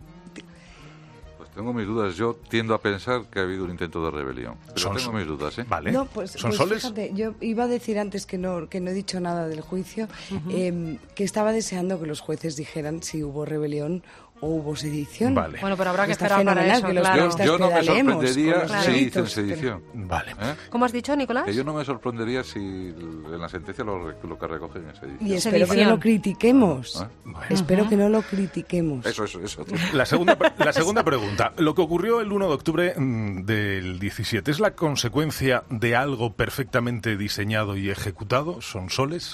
Pues tengo mis dudas. Yo tiendo a pensar que ha habido un intento de rebelión. Pero Son, tengo mis dudas, ¿eh? Vale. No, pues, ¿Son pues soles? Fíjate, yo iba a decir antes que no, que no he dicho nada del juicio, uh-huh. eh, que estaba deseando que los jueces dijeran si hubo rebelión o hubo sedición. Vale. Bueno, pero habrá que Está esperar para eso, que los claro. Yo, yo no me sorprendería claro. si dicen sedición. Pero... Vale. ¿Eh? ¿Cómo has dicho, Nicolás? Que yo no me sorprendería si en la sentencia lo, lo que recogen es sedición. Y espero sedición. que no lo critiquemos. ¿Eh? Bueno. Espero uh-huh. que no lo critiquemos. Eso, eso, eso. La segunda, la segunda pregunta. Lo que ocurrió el uno de octubre mmm, del diecisiete, ¿es la consecuencia de algo perfectamente diseñado y ejecutado? ¿Son soles?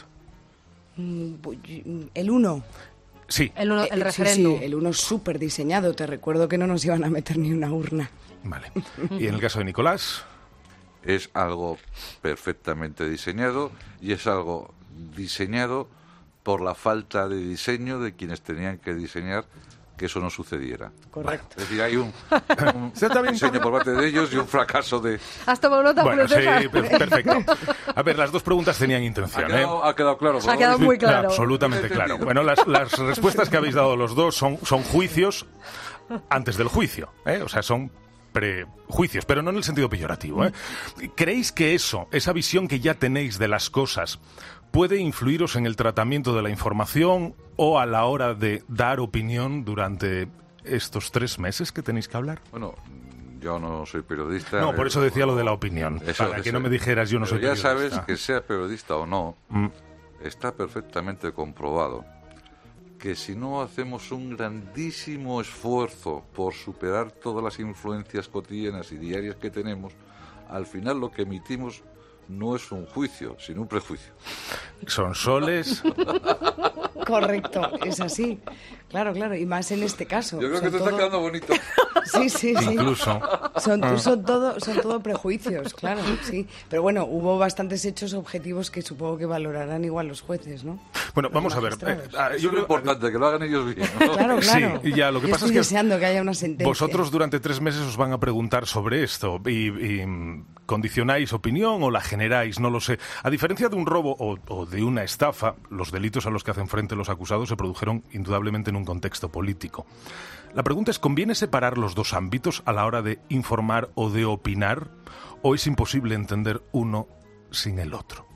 Mm, el uno. Sí. El, uno, el eh, referéndum. Sí, sí, el uno súper diseñado. Te recuerdo que no nos iban a meter ni una urna. Vale. ¿Y en el caso de Nicolás? Es algo perfectamente diseñado, y es algo diseñado por la falta de diseño de quienes tenían que diseñar que eso no sucediera. Correcto. Es decir, hay un, un diseño por parte de ellos y un fracaso de... ¿Has tomado nota, Bueno, Julio César? sí, per- perfecto. A ver, las dos preguntas tenían intención, Ha quedado, ¿eh? ha quedado claro. Ha quedado muy claro. Absolutamente claro. Bueno, las, las respuestas que habéis dado los dos son, son juicios antes del juicio, ¿eh? O sea, son prejuicios, pero no en el sentido peyorativo, ¿eh? ¿Creéis que eso, esa visión que ya tenéis de las cosas, puede influiros en el tratamiento de la información o a la hora de dar opinión durante estos tres meses que tenéis que hablar? Bueno, yo no soy periodista. No, por eso decía lo de la opinión, Eso, para que eso. no me dijeras yo no Pero soy ya periodista. sabes que sea periodista o no, Mm. está perfectamente comprobado que si no hacemos un grandísimo esfuerzo por superar todas las influencias cotidianas y diarias que tenemos, al final lo que emitimos no es un juicio, sino un prejuicio. Son soles. Correcto, es así. Claro, claro, y más en este caso. Yo creo Son que te está todo- quedando bonito. Sí, sí, sí. Incluso. Son, Ah. son, todo, son todo prejuicios, claro, sí. Pero bueno, hubo bastantes hechos objetivos que supongo que valorarán igual los jueces, ¿no? Bueno, vamos a ver. eh, ah, Yo creo importante que lo hagan ellos bien, ¿no? Claro, claro. Sí, y ya, lo que Yo pasa estoy es que deseando que haya una sentencia. vosotros durante tres meses os van a preguntar sobre esto y, y, mm, condicionáis opinión o la generáis, no lo sé. A diferencia de un robo o, o de una estafa, los delitos a los que hacen frente los acusados se produjeron indudablemente en un contexto político. La pregunta es, ¿conviene separar los dos ámbitos a la hora de informar o de opinar? ¿O es imposible entender uno sin el otro?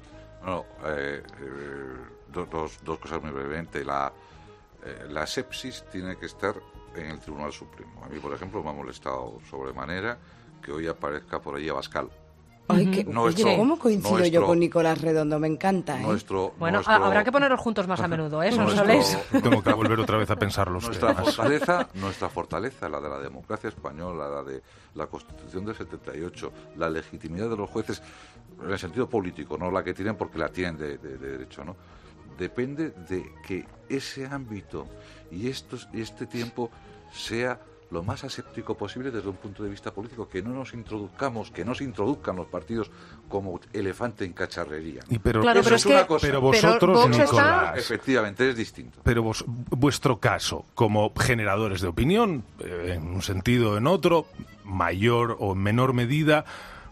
No, eh, eh, do- dos, dos cosas muy brevemente. La, eh, la sepsis tiene que estar en el Tribunal Supremo. A mí, por ejemplo, me ha molestado sobremanera que hoy aparezca por ahí Abascal. Ay, que, Nuestro- oye, ¿cómo coincido yo nuestro- con Nicolás Redondo? Me encanta, ¿eh? Nuestro, Bueno, nuestro- a- habrá que ponerlos juntos más a menudo, ¿eh? Son Nuestro- soles. Tengo que volver otra vez a pensarlo. Nuestra fortaleza, nuestra fortaleza, la de la democracia española, la de la Constitución del setenta y ocho, la legitimidad de los jueces, en el sentido político, no la que tienen porque la tienen de, de- de derecho, ¿no? Depende de que ese ámbito y estos, este tiempo sea lo más aséptico posible desde un punto de vista político, que no nos introduzcamos, que no se introduzcan los partidos como elefante en cacharrería. Y pero, Claro, eso pero es es una que- cosa. Pero pero vosotros, Vox está- Nicolás, Efectivamente, es distinto. pero vos, vuestro caso, como generadores de opinión, eh, en un sentido o en otro, mayor o menor medida,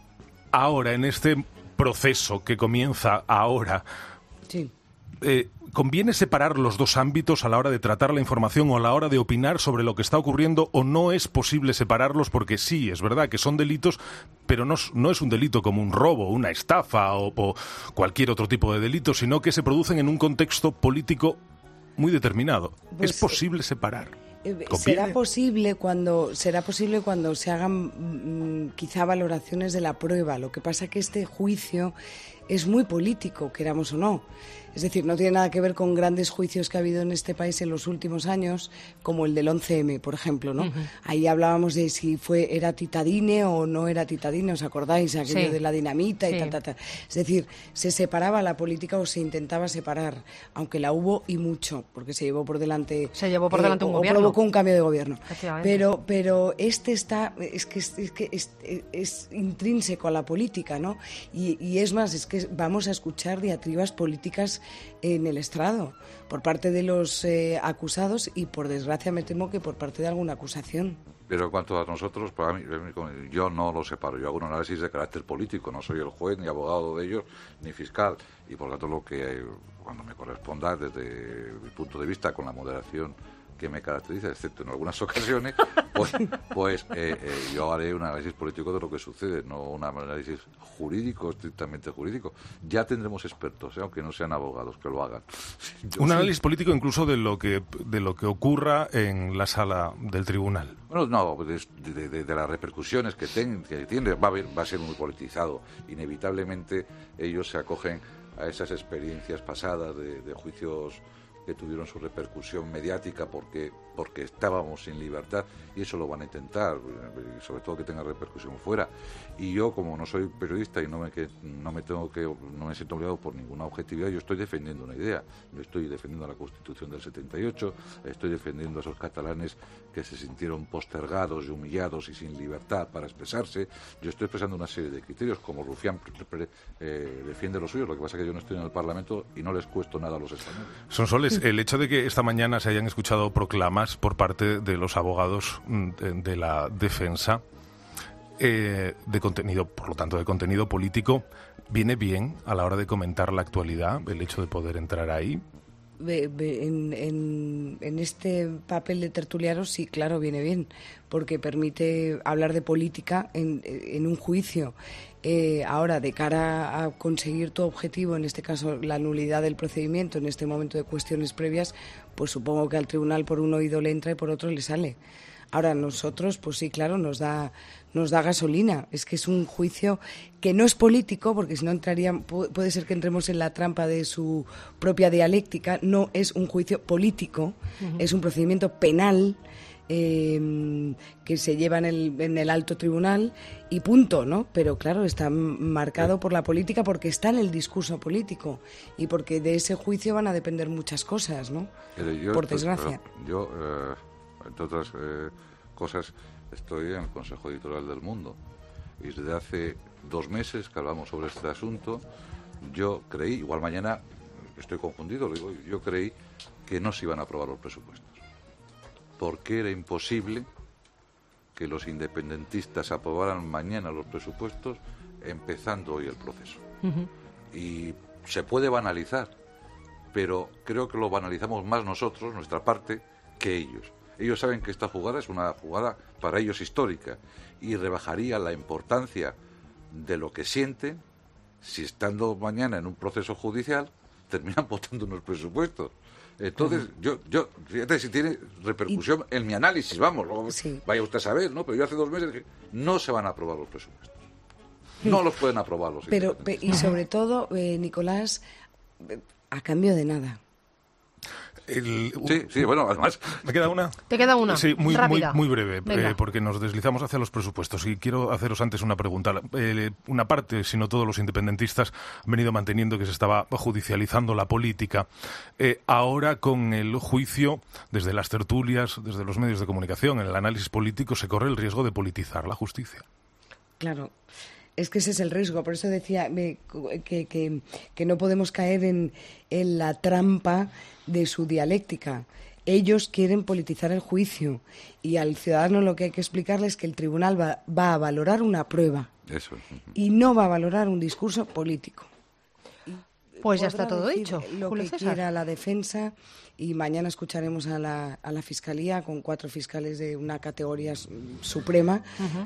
ahora en este proceso que comienza ahora, Sí. eh, ¿conviene separar los dos ámbitos a la hora de tratar la información o a la hora de opinar sobre lo que está ocurriendo, o no es posible separarlos? Porque sí, es verdad que son delitos, pero no, es- no es un delito como un robo, una estafa o, o cualquier otro tipo de delito, sino que se producen en un contexto político muy determinado. Pues, ¿Es posible separar? Eh, ¿Conviene? Será posible cuando será posible cuando se hagan mm, quizá valoraciones de la prueba. Lo que pasa es que este juicio es muy político, queramos o no. Es decir, no tiene nada que ver con grandes juicios que ha habido en este país en los últimos años, como el del once eme, por ejemplo, ¿no? Ujú. Ahí hablábamos de si fue era titadine o no era titadine, ¿os acordáis? Aquello Sí. de la dinamita y Sí. tal, tal, tal. Es decir, se separaba la política o se intentaba separar, aunque la hubo y mucho, porque se llevó por delante... Se llevó por delante un o gobierno. provocó un cambio de gobierno. Efectivamente. Pero, pero este está, es que, es, es que es, es intrínseco a la política, ¿no? Y, y es más, es que vamos a escuchar diatribas políticas en el estrado por parte de los eh, acusados y, por desgracia, me temo que por parte de alguna acusación. Pero en cuanto a nosotros, para mí, yo no lo separo. Yo hago un análisis de carácter político. No soy el juez, ni abogado de ellos, ni fiscal. Y por lo tanto, lo que cuando me corresponda, desde mi punto de vista, con la moderación que me caracteriza, excepto en algunas ocasiones, pues, pues eh, eh, yo haré un análisis político de lo que sucede, no un análisis jurídico, estrictamente jurídico. Ya tendremos expertos, ¿eh? Aunque no sean abogados, que lo hagan. Yo Un sí. análisis político incluso de lo que de lo que ocurra en la sala del tribunal. Bueno, no, de, de- de- de las repercusiones que, ten- que tiene, va a, haber- va a ser muy politizado. Inevitablemente ellos se acogen a esas experiencias pasadas de, de juicios que tuvieron su repercusión mediática porque porque estábamos sin libertad, y eso lo van a intentar, y sobre todo que tenga repercusión fuera. Y yo, como no soy periodista y no me que no me tengo que no me siento obligado por ninguna objetividad, yo estoy defendiendo una idea. Yo estoy defendiendo la Constitución del setenta y ocho, estoy defendiendo a esos catalanes que se sintieron postergados y humillados y sin libertad para expresarse. Yo estoy expresando una serie de criterios, como Rufián pre- pre- eh, defiende los suyos. Lo que pasa es que yo no estoy en el Parlamento y no les cuesto nada a los españoles. Sonsoles, Pues el hecho de que esta mañana se hayan escuchado proclamas por parte de los abogados de, de la defensa eh, de contenido, por lo tanto de contenido político, ¿viene bien a la hora de comentar la actualidad el hecho de poder entrar ahí? En, en, en este papel de tertuliano sí, claro, viene bien, porque permite hablar de política en, en un juicio. Eh, ahora, de cara a conseguir tu objetivo, en este caso la nulidad del procedimiento, en este momento de cuestiones previas, pues supongo que al tribunal por un oído le entra y por otro le sale. Ahora, nosotros, pues sí, claro, nos da nos da gasolina. Es que es un juicio que no es político, porque si no entraría, puede ser que entremos en la trampa de su propia dialéctica. No es un juicio político, uh-huh. Es un procedimiento penal eh, que se lleva en el, en el alto tribunal y punto, ¿no? Pero claro, está marcado por la política porque está en el discurso político y porque de ese juicio van a depender muchas cosas, ¿no? Yo, por desgracia. Yo, eh, entre otras eh, cosas, estoy en el Consejo Editorial del Mundo y desde hace dos meses que hablamos sobre este asunto, yo creí, igual mañana estoy confundido, digo, yo creí que no se iban a aprobar los presupuestos, porque era imposible que los independentistas aprobaran mañana los presupuestos empezando hoy el proceso. Uh-huh. Y se puede banalizar, pero creo que lo banalizamos más nosotros, nuestra parte, que ellos. Ellos saben que esta jugada es una jugada para ellos histórica y rebajaría la importancia de lo que sienten si, estando mañana en un proceso judicial, terminan votando unos presupuestos. Entonces, uh-huh. yo, yo, fíjate si tiene repercusión y... en mi análisis, vamos, luego sí. Vaya usted a saber, ¿no? Pero yo hace dos meses dije, no se van a aprobar los presupuestos. No los pueden aprobar los Pero, pe- y sobre todo, eh, Nicolás, a cambio de nada. El, sí, sí, bueno, además... ¿Me queda una? Te queda una, sí, muy, rápida. Muy, muy breve, eh, porque nos deslizamos hacia los presupuestos. Y quiero haceros antes una pregunta. Eh, una parte, si no todos los independentistas, han venido manteniendo que se estaba judicializando la política. Eh, ahora, con el juicio, desde las tertulias, desde los medios de comunicación, en el análisis político, se corre el riesgo de politizar la justicia. Claro. Es que ese es el riesgo, por eso decía me, que, que, que no podemos caer en, en la trampa de su dialéctica. Ellos quieren politizar el juicio y al ciudadano lo que hay que explicarle es que el tribunal va, va a valorar una prueba. Eso. Y no va a valorar un discurso político. Pues ya está todo dicho. Lo Julio que César. quiera la defensa y mañana escucharemos a la, a la Fiscalía con cuatro fiscales de una categoría suprema,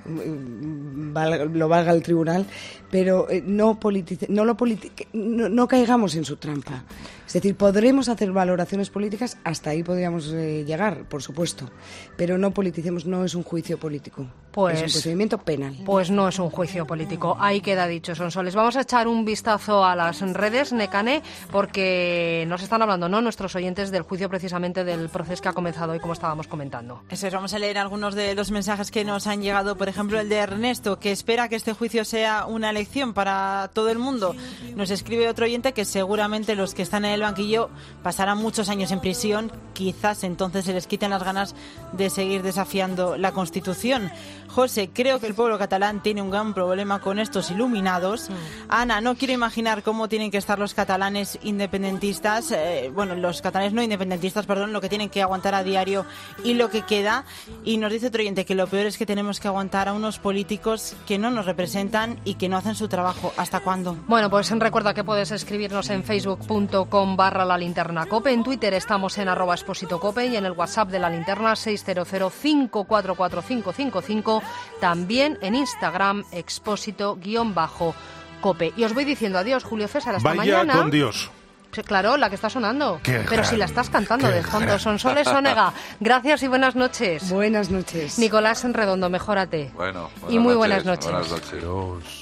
uh-huh. valga, lo valga el tribunal, pero eh, no, politice, no, lo politi- no, no caigamos en su trampa. Es decir, podremos hacer valoraciones políticas, hasta ahí podríamos eh, llegar, por supuesto, pero no politicemos, no es un juicio político, pues, es un procedimiento penal. Pues no es un juicio político, ahí queda dicho, Sonsoles. Vamos a echar un vistazo a las redes, Nekane, porque nos están hablando, ¿no?, nuestros oyentes del juicio precisamente del proceso que ha comenzado hoy, como estábamos comentando. Eso es, vamos a leer algunos de los mensajes que nos han llegado, por ejemplo el de Ernesto, que espera que este juicio sea una lección para todo el mundo. Nos escribe otro oyente que seguramente los que están en el banquillo pasarán muchos años en prisión, quizás entonces se les quiten las ganas de seguir desafiando la Constitución. José, creo que el pueblo catalán tiene un gran problema con estos iluminados. Mm. Ana, no quiero imaginar cómo tienen que estar los catalanes independentistas, eh, bueno, los catalanes no independentistas, perdón, lo que tienen que aguantar a diario y lo que queda. Y nos dice otro oyente que lo peor es que tenemos que aguantar a unos políticos que no nos representan y que no hacen su trabajo. ¿Hasta cuándo? Bueno, pues recuerda que puedes escribirnos en facebook punto com barra la linterna cope, en Twitter estamos en arroba expósito cope y en el WhatsApp de la linterna seis cero cero cinco cuatro cuatro cinco cinco cinco, también en Instagram expósito guión bajo cope. Y os voy diciendo adiós, Julio César, hasta Vaya mañana. Con Dios. Sí, claro, la que está sonando. Qué Pero gran, si la estás cantando de fondo, gran. Sonsoles Onega. Gracias y buenas noches. Buenas noches. Nicolás Enredondo, mejórate. Bueno, y muy noches, buenas noches. Buenas noches. Adiós.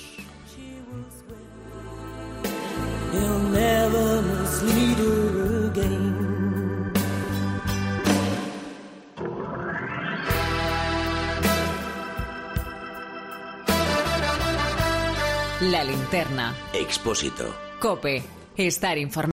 He'll never mislead her again. La linterna. Expósito. Cope. Estar informado.